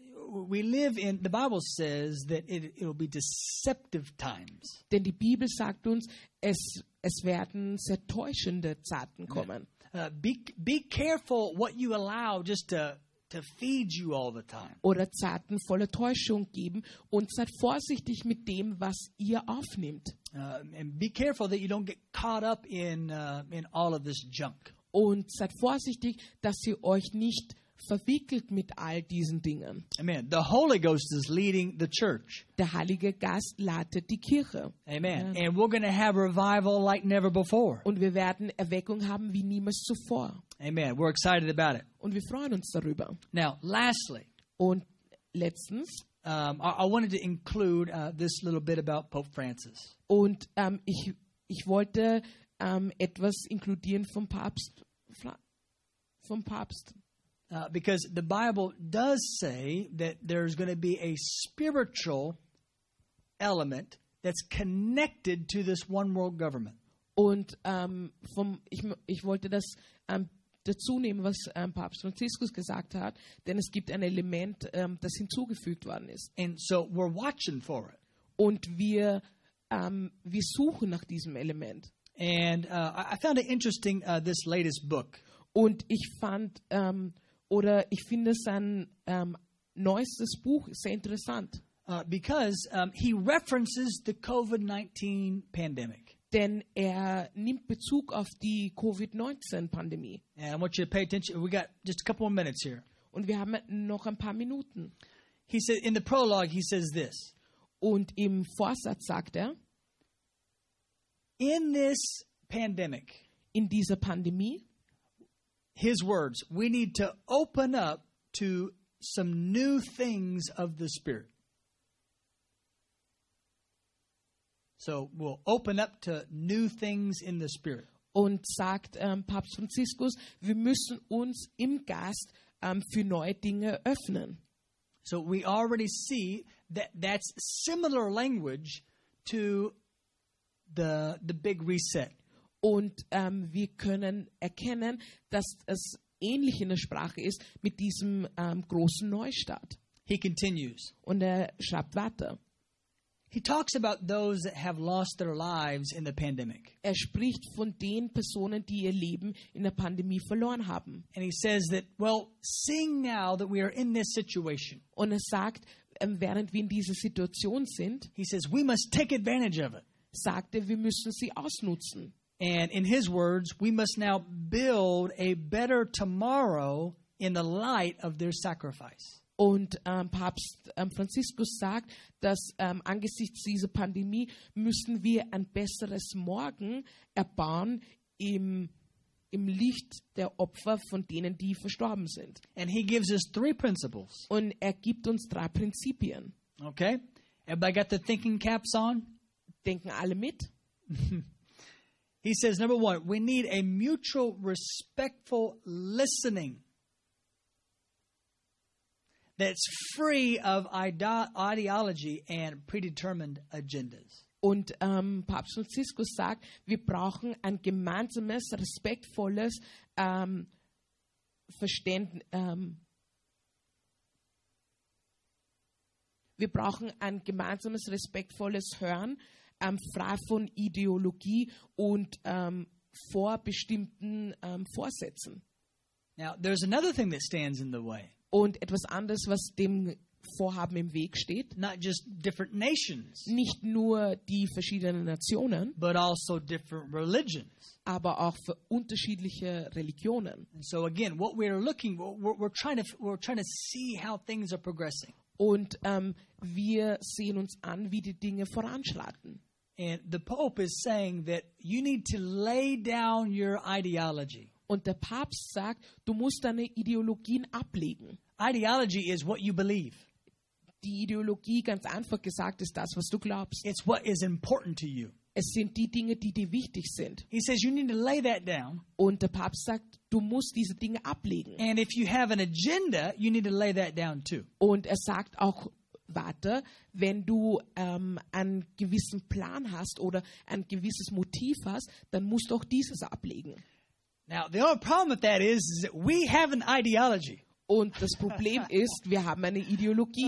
we live in, the Bible says that it, it will be deceptive times. Denn die Bibel sagt uns, es, es werden sehr täuschende Zeiten kommen. Uh, be, be careful what you allow just to, to feed you all the time. Oder Zeiten voller Täuschung geben, und seid vorsichtig mit dem, was ihr aufnimmt. Uh, and be careful that you don't get caught up in, uh, in all of this junk. Und seid vorsichtig, dass ihr euch nicht verwickelt mit all diesen Dingen. Amen. The Holy Ghost is leading the church. Der Heilige Geist leitet die Kirche. Amen. And we're going to have revival like never before. Und wir werden Erweckung haben wie niemals zuvor. Amen. We're excited about it. Und wir freuen uns darüber. Now, lastly, Und letztens, um, I, I wanted to include uh, this little bit about Pope Francis. und ähm, ich, ich wollte ähm, etwas inkludieren vom Papst. Fra- Vom Papst. Uh, because the Bible does say that there's going to be a spiritual element that's connected to this one world government. Und ähm, vom, ich, ich wollte das ähm, dazu nehmen, was ähm, Papst Franziskus gesagt hat, denn es gibt ein Element, ähm, das hinzugefügt worden ist. And so we're watching for it. Und wir, ähm, wir suchen nach diesem Element. And uh, I I found it interesting, uh, this latest book. Und ich fand, ähm, oder ich finde sein ähm, neuestes Buch sehr interessant. Uh, because um, he references the COVID nineteen pandemic. Denn er nimmt Bezug auf die Covid neunzehn Pandemie. And I want you to pay attention. We got just a couple more minutes here. Und wir haben noch ein paar Minuten. He said in the prologue, he says this. Und im Vorsatz sagt er, In this pandemic, in dieser Pandemie, his words, we need to open up to some new things of the Spirit. So we'll open up to new things in the Spirit. und sagt ähm, Papst Franziskus, wir müssen uns im Geist ähm, für neue Dinge öffnen. So we already see that that's similar language to the the big reset. Und ähm, wir können erkennen, dass es ähnlich in der Sprache ist mit diesem ähm, großen Neustart. He continues. Und er schreibt weiter. He talks about those that have lost their lives in the pandemic. Er spricht von den Personen, die ihr Leben in der Pandemie verloren haben. And he says that, well, seeing now that we are in this situation, Und er sagt, ähm, während wir in dieser Situation sind, he says we must take advantage of it. sagt er, wir müssen sie ausnutzen. And in his words, we must now build a better tomorrow in the light of their sacrifice. Und ähm, Papst ähm, Franziskus sagt, dass ähm, angesichts dieser Pandemie müssen wir ein besseres Morgen erbauen im, im Licht der Opfer von denen, die verstorben sind. And he gives us three principles. Und er gibt uns drei Prinzipien. Okay? Everybody got the thinking caps on? Denken alle mit? He says, number one, we need a mutual respectful listening that's free of ide- ideology and predetermined agendas. Und ähm, Papst Franziskus sagt, wir brauchen ein gemeinsames, respektvolles ähm, Verständnis. Ähm, wir brauchen ein gemeinsames, respektvolles Hören, ähm, frei von Ideologie und ähm, vorbestimmten ähm, Vorsätzen. Now, there's another thing that stands in the way. Und etwas anderes, was dem Vorhaben im Weg steht, not just different nations, nicht nur die verschiedenen Nationen, but also different religions. aber auch für unterschiedliche Religionen. And so again, what we're looking, we're, we're trying to, we're trying to see how things are progressing. Und ähm, wir sehen uns an, wie die Dinge voranschreiten. And the Pope is saying that you need to lay down your ideology. Und der Papst sagt, du musst deine Ideologien ablegen. Ideology is what you believe. Die Ideologie, ganz einfach gesagt, ist das, was du glaubst. It's what is important to you. Es sind die Dinge, die dir wichtig sind. He says you need to lay that down. Und der Papst sagt, du musst diese Dinge ablegen. And if you have an agenda, you need to lay that down too. Und er sagt auch weiter, wenn du ähm, einen gewissen Plan hast oder ein gewisses Motiv hast, dann musst du auch dieses ablegen. Now, the only problem with that is, is that we have an ideology. Und das Problem ist, wir haben eine Ideologie.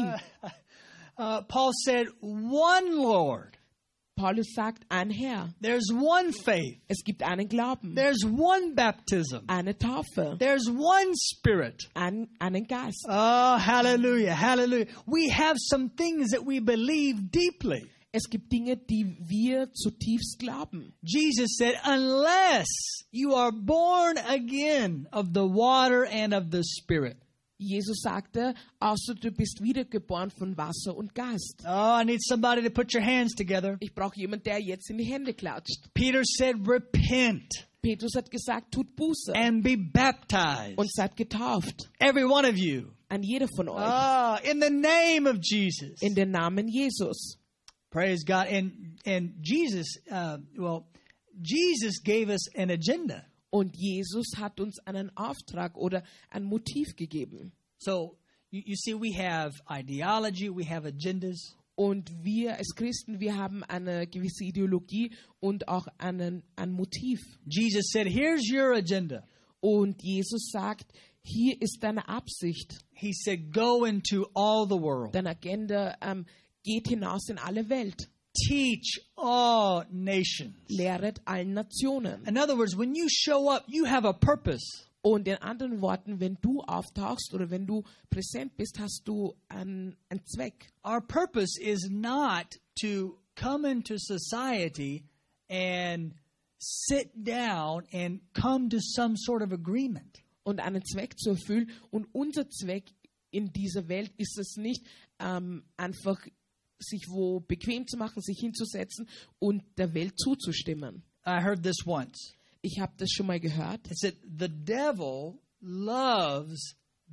Uh, Paul said, one Lord. Paulus sagt, ein Herr. There's one faith. Es gibt einen Glauben, There's one baptism. eine Taufe, There's one Spirit. ein, einen Geist. Oh, hallelujah, hallelujah. We have some things that we believe deeply. Es gibt Dinge, die wir zutiefst glauben. Jesus said, unless you are born again of the water and of the Spirit. Jesus sagte, außer du bist wiedergeboren von Wasser und Geist. Oh, I need somebody to put your hands together. Ich brauche jemanden, der jetzt in die Hände klatscht. Peter said, repent Petrus hat gesagt, tut Buße and be baptized. und seid getauft. Every one of you. An jeder von euch. Oh, in the name of Jesus. In den Namen Jesus. Praise God. And, and Jesus, uh, well, Jesus gave us an agenda. Und Jesus hat uns einen Auftrag oder ein Motiv gegeben. So, you, you see, we have ideology, we have agendas. Und wir als Christen, wir haben eine gewisse Ideologie und auch einen, ein Motiv. Jesus said, here's your agenda. Und Jesus sagt, hier ist deine Absicht, He said, go into all the world. deine Agenda, ähm, geht hinaus in alle Welt. Teach all nations. Lehret allen Nationen. In other words, when you show up, you have a purpose. Und in anderen Worten, wenn du auftauchst oder wenn du präsent bist, hast du einen, einen Zweck. Our purpose is not to come into society and sit down and come to some sort of agreement. Und einen Zweck zu erfüllen. Und unser Zweck in dieser Welt ist es nicht, ähm, einfach sich wo bequem zu machen, sich hinzusetzen und der Welt zuzustimmen. I heard this once. Ich habe das schon mal gehört. It said, the devil loves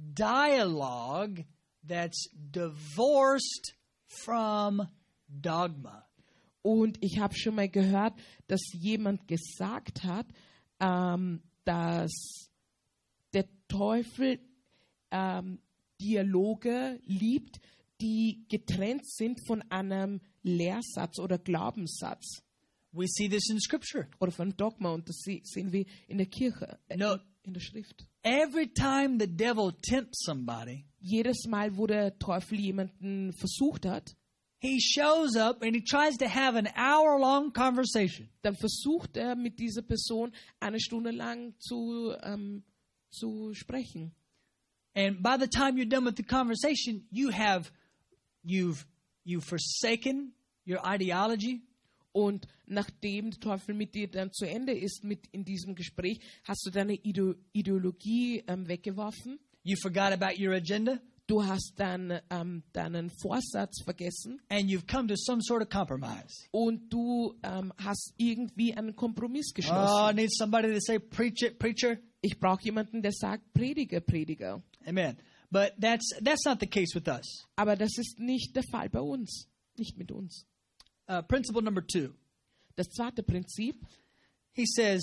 dialogue that's divorced from dogma. Und ich habe schon mal gehört, dass jemand gesagt hat, ähm, dass der Teufel ähm, Dialoge liebt, die getrennt sind von einem Lehrsatz oder Glaubenssatz We see this in Scripture. oder von Dogma. Und das se- sehen wir in der Kirche, äh, No. in der Schrift. Every time the devil tempts somebody, Jedes Mal, wo der Teufel jemanden versucht hat, he shows up and he tries to have an hour-long conversation. dann versucht er mit dieser Person eine Stunde lang zu, ähm, zu sprechen. And by the time you're done with the conversation, you have you've you've forsaken your ideology. Und nachdem der Teufel mit dir dann zu Ende ist mit in diesem Gespräch, hast du deine Ide- Ideologie ähm, weggeworfen. You forgot about your agenda, Du hast dann ähm, deinen Vorsatz vergessen and you've come to some sort of compromise. und du ähm, hast irgendwie einen Kompromiss Oh, I geschlossen. need somebody to say, "Preach it, preacher." Ich brauche jemanden, der sagt, Prediger, Prediger. Amen. But that's that's not the case with us. Aber das ist nicht der Fall bei uns, nicht mit uns. Uh, principle number two. Das zweite Prinzip, He says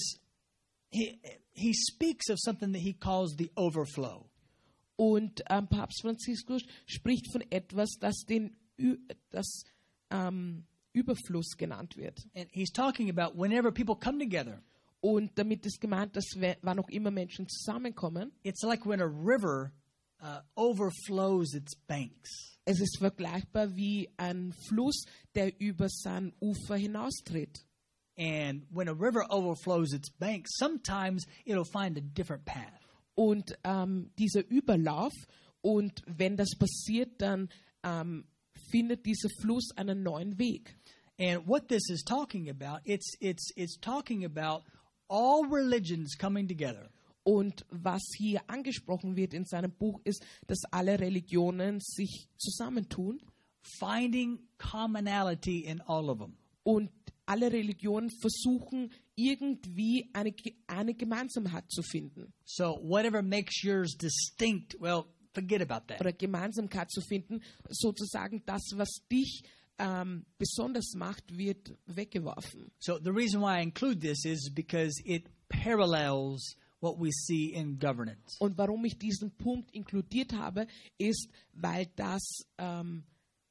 he he speaks of something that he calls the overflow. und ähm, Papst Franziskus spricht von etwas, das den Ü- das, ähm, Überfluss genannt wird. And he's talking about whenever people come together, Und damit ist gemeint, dass we- wann auch immer Menschen zusammenkommen, it's like when a river uh, overflows its banks. es ist vergleichbar wie ein Fluss, der über sein Ufer hinaustritt. And when a river overflows its banks, sometimes it'll find a different path. Und ähm, dieser Überlauf Und wenn das passiert, dann ähm, findet dieser Fluss einen neuen Weg. And what this is talking about, it's it's it's talking about all religions coming together. Und was hier angesprochen wird in seinem Buch ist, dass alle Religionen sich zusammentun. Finding commonality in all of them. Und alle Religionen versuchen irgendwie eine, eine Gemeinsamkeit zu finden. So whatever makes yours distinct, well, forget about that. Oder Gemeinsamkeit zu finden, sozusagen das, was dich ähm, besonders macht, wird weggeworfen. So the reason why I include this is because it parallels what we see in governance. Und warum ich diesen Punkt inkludiert habe, ist, weil das, ähm,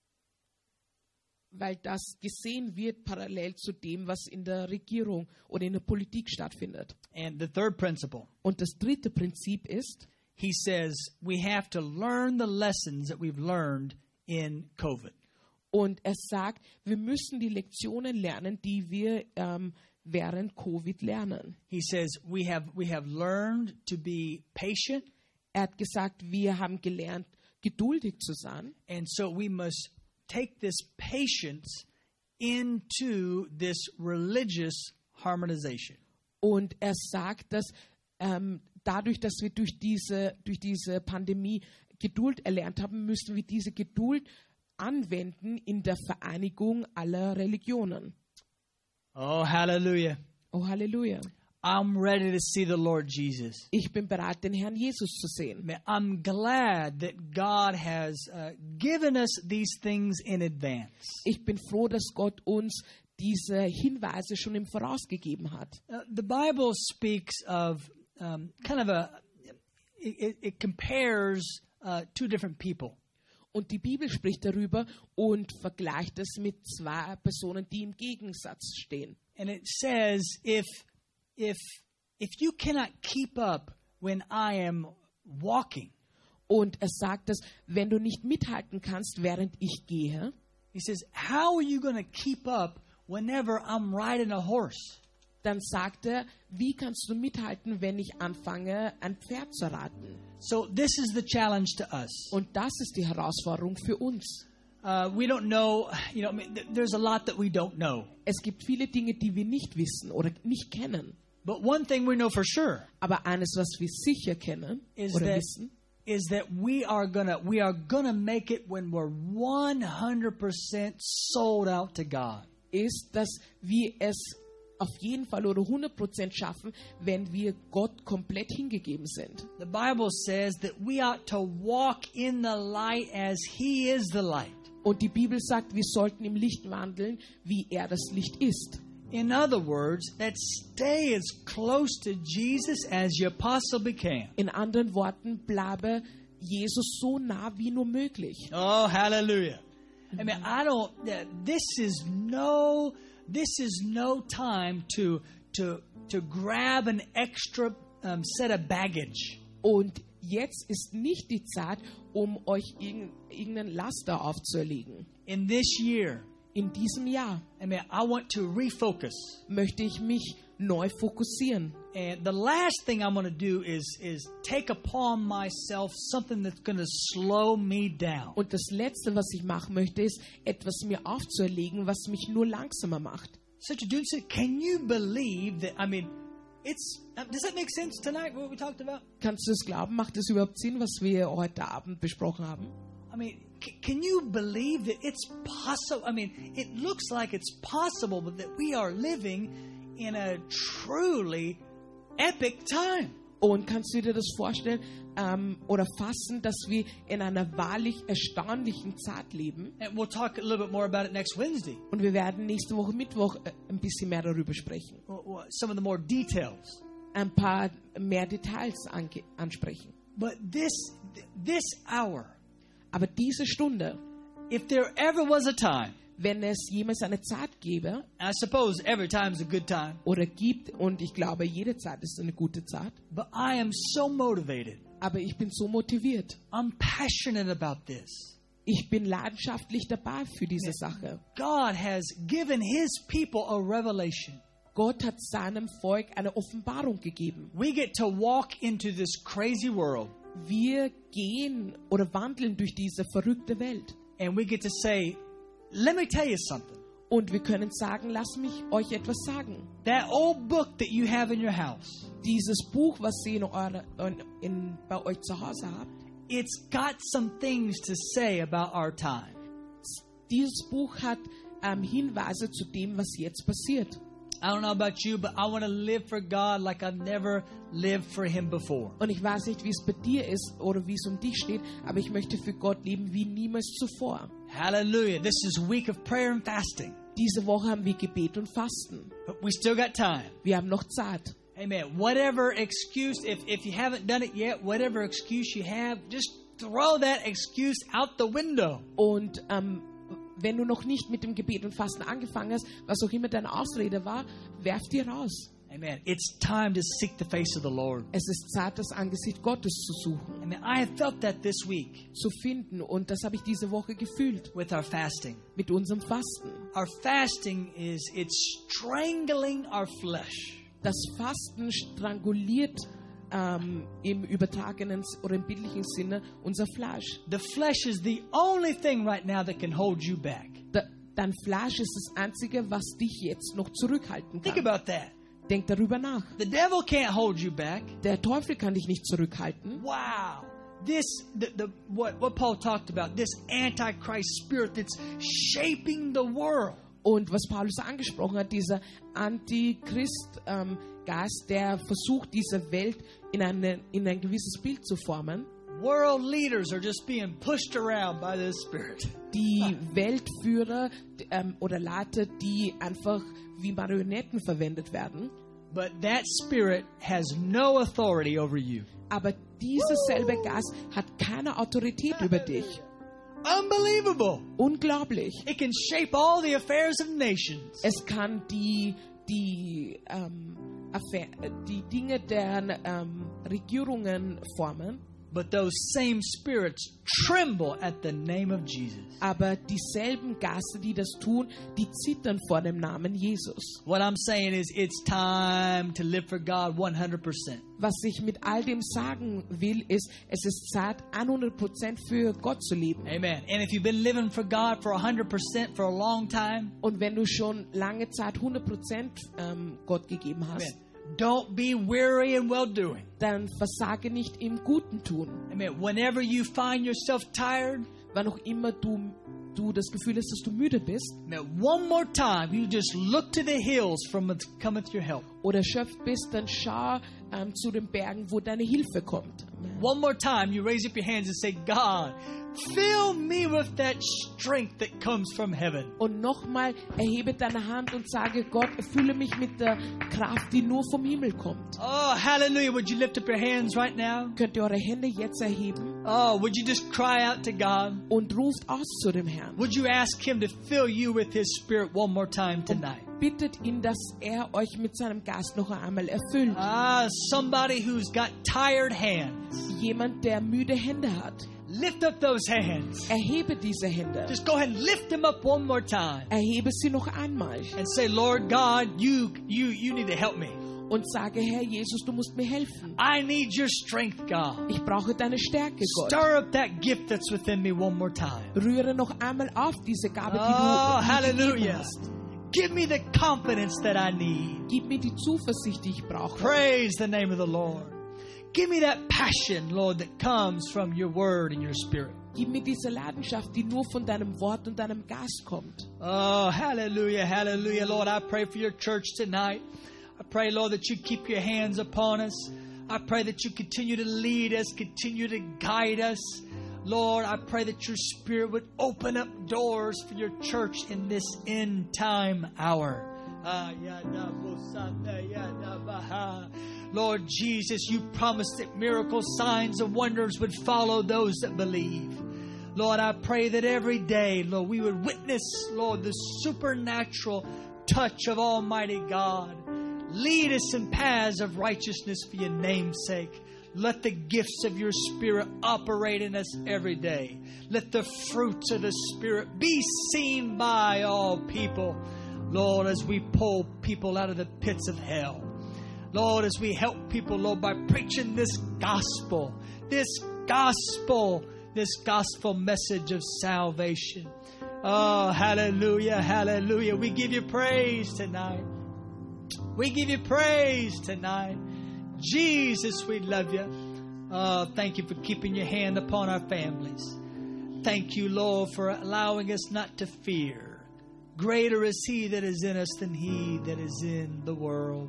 weil das gesehen wird parallel zu dem, was in der Regierung oder in der Politik stattfindet. And the third principle, Und das dritte Prinzip ist, he says we have to learn the lessons that we've learned in COVID. und er sagt, wir müssen die Lektionen lernen, die wir ähm, während Covid lernen. He says we have we have learned to be patient, Er hat gesagt, wir haben gelernt, geduldig zu sein. and so we must take this patience into this religious harmonization. Und er sagt, dass ähm, dadurch, dass wir durch diese, durch diese Pandemie Geduld erlernt haben, müssen wir diese Geduld anwenden in der Vereinigung aller Religionen. Oh, hallelujah. Oh, Halleluja. I'm ready to see the Lord Jesus. Ich bin bereit, den Herrn Jesus zu sehen. Man, I'm glad that God has uh, given us these things in advance. Ich bin froh, dass Gott uns diese Hinweise schon im Voraus gegeben hat. Uh, the Bible speaks of um, kind of a, it, it compares uh, two different people. Und die Bibel spricht darüber und vergleicht es mit zwei Personen, die im Gegensatz stehen. And it says, if, if, if you cannot keep up when I am walking, Und er sagt, dass wenn du nicht mithalten kannst, während ich gehe, he says, how are you going to keep up whenever I'm riding a horse? dann sagt er, wie kannst du mithalten, wenn ich anfange, ein Pferd zu reiten? So this is the challenge to us. Und das ist die Herausforderung für uns. Uh, we don't know, you know, I mean, th- there's a lot that we don't know. Es gibt viele Dinge, die wir nicht wissen oder nicht kennen. But one thing we know for sure Aber eines, was wir sicher kennen is oder that wissen, is that we are gonna we are gonna make it when we're one hundred percent sold out to God. ist, dass wir es auf jeden Fall oder hundert Prozent schaffen, wenn wir Gott komplett hingegeben sind. The Bible says that we ought to walk in the light as He is the light. Und die Bibel sagt, wir sollten im Licht wandeln, wie er das Licht ist. In other words, that stay as close to Jesus as you possibly can. In anderen Worten, bleibe Jesus so nah wie nur möglich. Oh, hallelujah. I mean, I don't, uh, this is no, this is no time to, to, to grab an extra um, set of baggage. Und jetzt ist nicht die Zeit, um euch irgend- irgendeinen Laster aufzuerlegen. In this year, In diesem Jahr I mean, I want to refocus. möchte ich mich neu fokussieren. And the last thing I'm going to do is, is take upon myself something that's going to slow me down. Und das Letzte, was ich machen möchte, ist, etwas mir aufzuerlegen, was mich nur langsamer macht. Sister June said, can you believe that, I mean, it's, uh, does that make sense tonight, what we talked about? Kannst du es glauben? Macht es überhaupt Sinn, was wir heute Abend besprochen haben? I mean, c- can you believe that it's possible? I mean, it looks like it's possible, but that we are living in a truly epic time. Und kannst du dir das vorstellen ähm, oder fassen, dass wir in einer wahrlich erstaunlichen Zeit leben? And we'll talk a little bit more about it next Wednesday. Und wir werden nächste Woche Mittwoch äh, ein bisschen mehr darüber sprechen. Well, well, Some of the more details. Ein paar mehr Details ange- ansprechen. But this, this hour, Aber diese Stunde, if there ever was a time, wenn es jemals eine Zeit gäbe I suppose every time is a good time, oder gibt, und ich glaube, jede Zeit ist eine gute Zeit, but I am so motivated. aber ich bin so motiviert. I'm passionate about this. Ich bin leidenschaftlich dabei für diese Sache. God has given His people a revelation. Gott hat seinem Volk eine Offenbarung gegeben. We get to walk into this crazy world. wir gehen oder wandeln durch diese verrückte Welt. And we get to say, let me tell you something. Und wir können sagen, lasst mich euch etwas sagen. That old book that you have in your house, Dieses Buch, was ihr in eure, in, in, bei euch zu Hause habt, it's got some things to say about our time. dieses Buch hat ähm, Hinweise zu dem, was jetzt passiert. I don't know about you, but I want to live for God like I've never lived for Him before. Und ich weiß nicht, wie es bei dir ist oder wie es um dich steht, aber ich möchte für Gott leben wie niemals zuvor. Hallelujah. This is a week of prayer and fasting. Diese Woche haben wir Gebet und Fasten. But we still got time. Wir haben noch Zeit. Amen. Whatever excuse, if, if you haven't done it yet, whatever excuse you have, just throw that excuse out the window. Und ähm, wenn du noch nicht mit dem Gebet und Fasten angefangen hast, was auch immer deine Ausrede war, werf die raus. Amen. It's time to seek the face of the Lord. Es ist Zeit, das Angesicht Gottes zu suchen, Amen. I have felt that this week zu finden. Und das habe ich diese Woche gefühlt with our fasting. mit unserem Fasten. Our fasting is, it's strangling our flesh. Das Fasten stranguliert ähm, im übertragenen oder im bildlichen Sinne unser Fleisch. The flesh is the only thing right now that can hold you back. Da, dein Fleisch ist das Einzige, was dich jetzt noch zurückhalten Think kann. about that. Denk darüber nach. The devil can't hold you back. Der Teufel kann dich nicht zurückhalten. Wow. This, the, the, what, what Paul talked about, this antichrist spirit that's shaping the world. Und was Paulus angesprochen hat, dieser Antichrist-Geist, ähm, der versucht, diese Welt in, eine, in ein gewisses Bild zu formen. World leaders are just being pushed around by this spirit. Die Weltführer ähm, oder Leiter, die einfach wie Marionetten verwendet werden. But that spirit has no authority over you. Aber dieser selbe Geist hat keine Autorität über dich. Unbelievable. Unglaublich. It can shape all the affairs of nations. Es kann die, die, ähm, Affair, die Dinge der ähm, Regierungen formen. But those same spirits tremble at the name of Jesus. Aber dieselben Geister, die das tun, die zittern vor dem Namen Jesus. What I'm saying is it's time to live for God one hundred percent. Was ich mit all dem sagen will, ist, es ist Zeit, hundert Prozent für Gott zu leben. Amen. And if you've been living for God for one hundred percent for a long time, Und wenn du schon lange Zeit hundert Prozent ähm, Gott gegeben hast, amen, don't be weary in well-doing. dann versage nicht im Guten tun. Amen. Whenever you find yourself tired, Wann auch immer du, du das Gefühl hast, dass du müde bist, amen, one more time, you just look to the hills from whence cometh your help. oder erschöpft bist, dann schau ähm, zu den Bergen, wo deine Hilfe kommt. Amen. One more time, you raise up your hands and say, God, fill me with that strength that comes from heaven. Und nochmal erhebe deine Hand und sage, Gott, erfülle mich mit der Kraft, die nur vom Himmel kommt. Oh, hallelujah. Would you lift up your hands right now? Könnt ihr eure Hände jetzt erheben Oh, would you just cry out to God? und ruft aus zu dem Herrn. Would you ask Him to fill you with His Spirit one more time tonight? Bittet ihn, dass er euch mit seinem Geist noch einmal erfüllt. Ah, somebody who's got tired hands. Jemand, der müde Hände hat, Lift up those hands. erhebe diese Hände. Just go ahead and lift them up one more time Erhebe sie noch einmal and say, Lord God, you you you need to help me. und sage, Herr Jesus, du musst mir helfen. I need your strength, God. Ich brauche deine Stärke, Gott. Stir up that gift that's within me one more time. Rühre noch einmal auf diese Gabe, die Oh, du mir gegeben hallelujah. hast. Give me the confidence that I need. Gib mir die Zuversicht, die ich brauche. Praise the name of the Lord. Give me that passion, Lord, that comes from your word and your spirit. Gib mir diese Leidenschaft, die nur von deinem Wort und deinem Geist kommt. Oh, hallelujah, hallelujah. Lord, I pray for your church tonight. I pray, Lord, that you keep your hands upon us. I pray that you continue to lead us, continue to guide us. Lord, I pray that your Spirit would open up doors for your church in this end time hour. Lord Jesus, you promised that miracles, signs, and wonders would follow those that believe. Lord, I pray that every day, Lord, we would witness, Lord, the supernatural touch of Almighty God. Lead us in paths of righteousness for your name's sake. Let the gifts of your Spirit operate in us every day. Let the fruits of the Spirit be seen by all people. Lord, as we pull people out of the pits of hell. Lord, as we help people, Lord, by preaching this gospel, this gospel, this gospel message of salvation. Oh, hallelujah, hallelujah. We give you praise tonight. We give you praise tonight. Jesus, we love you. Oh, thank you for keeping your hand upon our families. Thank you, Lord, for allowing us not to fear. Greater is He that is in us than he that is in the world.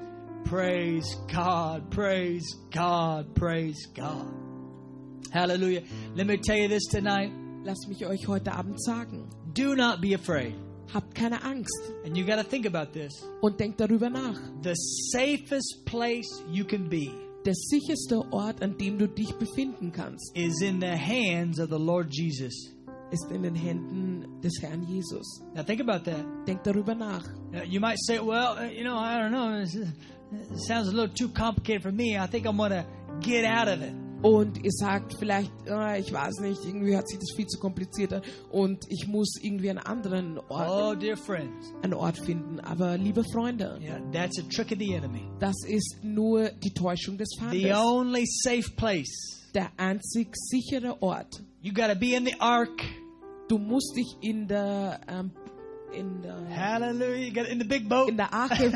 Praise God, praise God, praise God. Hallelujah. Let me tell you this tonight. Lass mich euch heute Abend sagen. Do not be afraid. Habt keine Angst. And you got to think about this. Und denkt darüber nach. The safest place you can be Der sicherste Ort, an dem du dich befinden kannst, is in the hands of the Lord Jesus. ist in den Händen des Herrn Jesus. Now think about that. Denkt darüber nach. Uh, You might say, well, uh, you know, I don't know. This is- It sounds a little too complicated for me. I think I'm going to get out of it. Und ihr sagt vielleicht, ah, ich weiß nicht, irgendwie hat sich das viel zu kompliziert an und ich muss irgendwie einen anderen Ort, Oh, dear friends. einen Ort finden. Aber liebe Freunde, Yeah, that's a trick of the enemy. das ist nur die Täuschung des The Feindes. only safe place. Der einzig sichere Ort. You got to be in the ark. Du musst dich in der, ähm, in der, Hallelujah. You got in the big boat. in der Arche,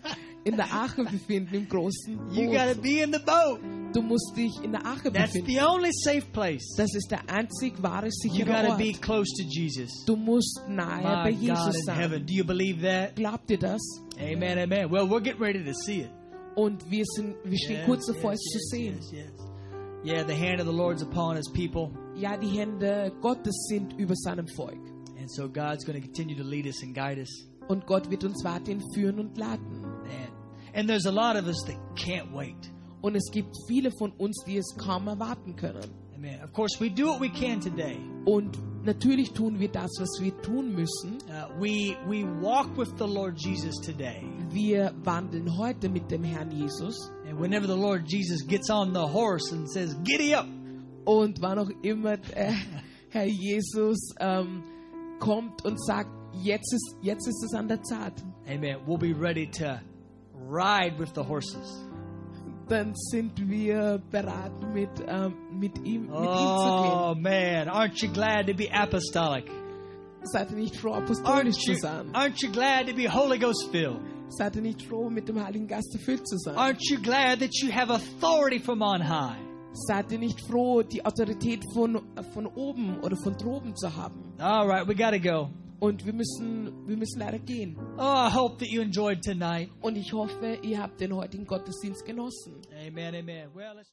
in der Arche befinden, im großen You got to Boot. be in the boat. Du musst dich in der Arche That's befinden. the only safe place. Das ist der einzig wahre You sichere got to Ort. be close to Jesus. Du musst nahe bei My God Jesus in sein. heaven. Do you believe that? Glaubt ihr das? Amen, amen. Well, we're getting ready to see it. Und wir, sind, wir stehen Yes, kurz davor, yes, es zu yes, sehen. yes, yes. Yeah, the hand of the Lord's upon His people. Ja, die Hände Gottes sind über seinem Volk. And so God's going to continue to lead us and guide us. Und Gott wird uns weiterhin führen und leiten. Man. And there's a lot of us that can't wait. Und es gibt viele von uns, die es kaum erwarten können. Amen. Of course, we do what we can today. Und natürlich tun wir das, was wir tun müssen. Uh, we we walk with the Lord Jesus today. Wir wandeln heute mit dem Herrn Jesus. And whenever the Lord Jesus gets on the horse and says, "Giddy up," Und wann auch immer der Herr Jesus ähm, kommt und sagt, jetzt ist, jetzt ist es an der Zeit, amen, we'll be ready to ride with the horses. dann sind wir bereit, mit, ähm, mit, ihm, mit ihm zu Oh man, aren't you glad to be apostolic? gehen. Seid ihr nicht froh, apostolisch Aren't zu you, sein? aren't you glad to be Holy Ghost filled? Seid ihr nicht froh, mit dem Heiligen Geist erfüllt zu sein? Aren't you glad that you have authority from on high? Seid ihr nicht froh, die Autorität von, von oben oder von droben zu haben? All right, we got to go. Und wir müssen, wir müssen leider gehen. Oh, I hope that you enjoyed tonight. Und ich hoffe, ihr habt den heutigen Gottesdienst genossen. Amen, amen. Well, let's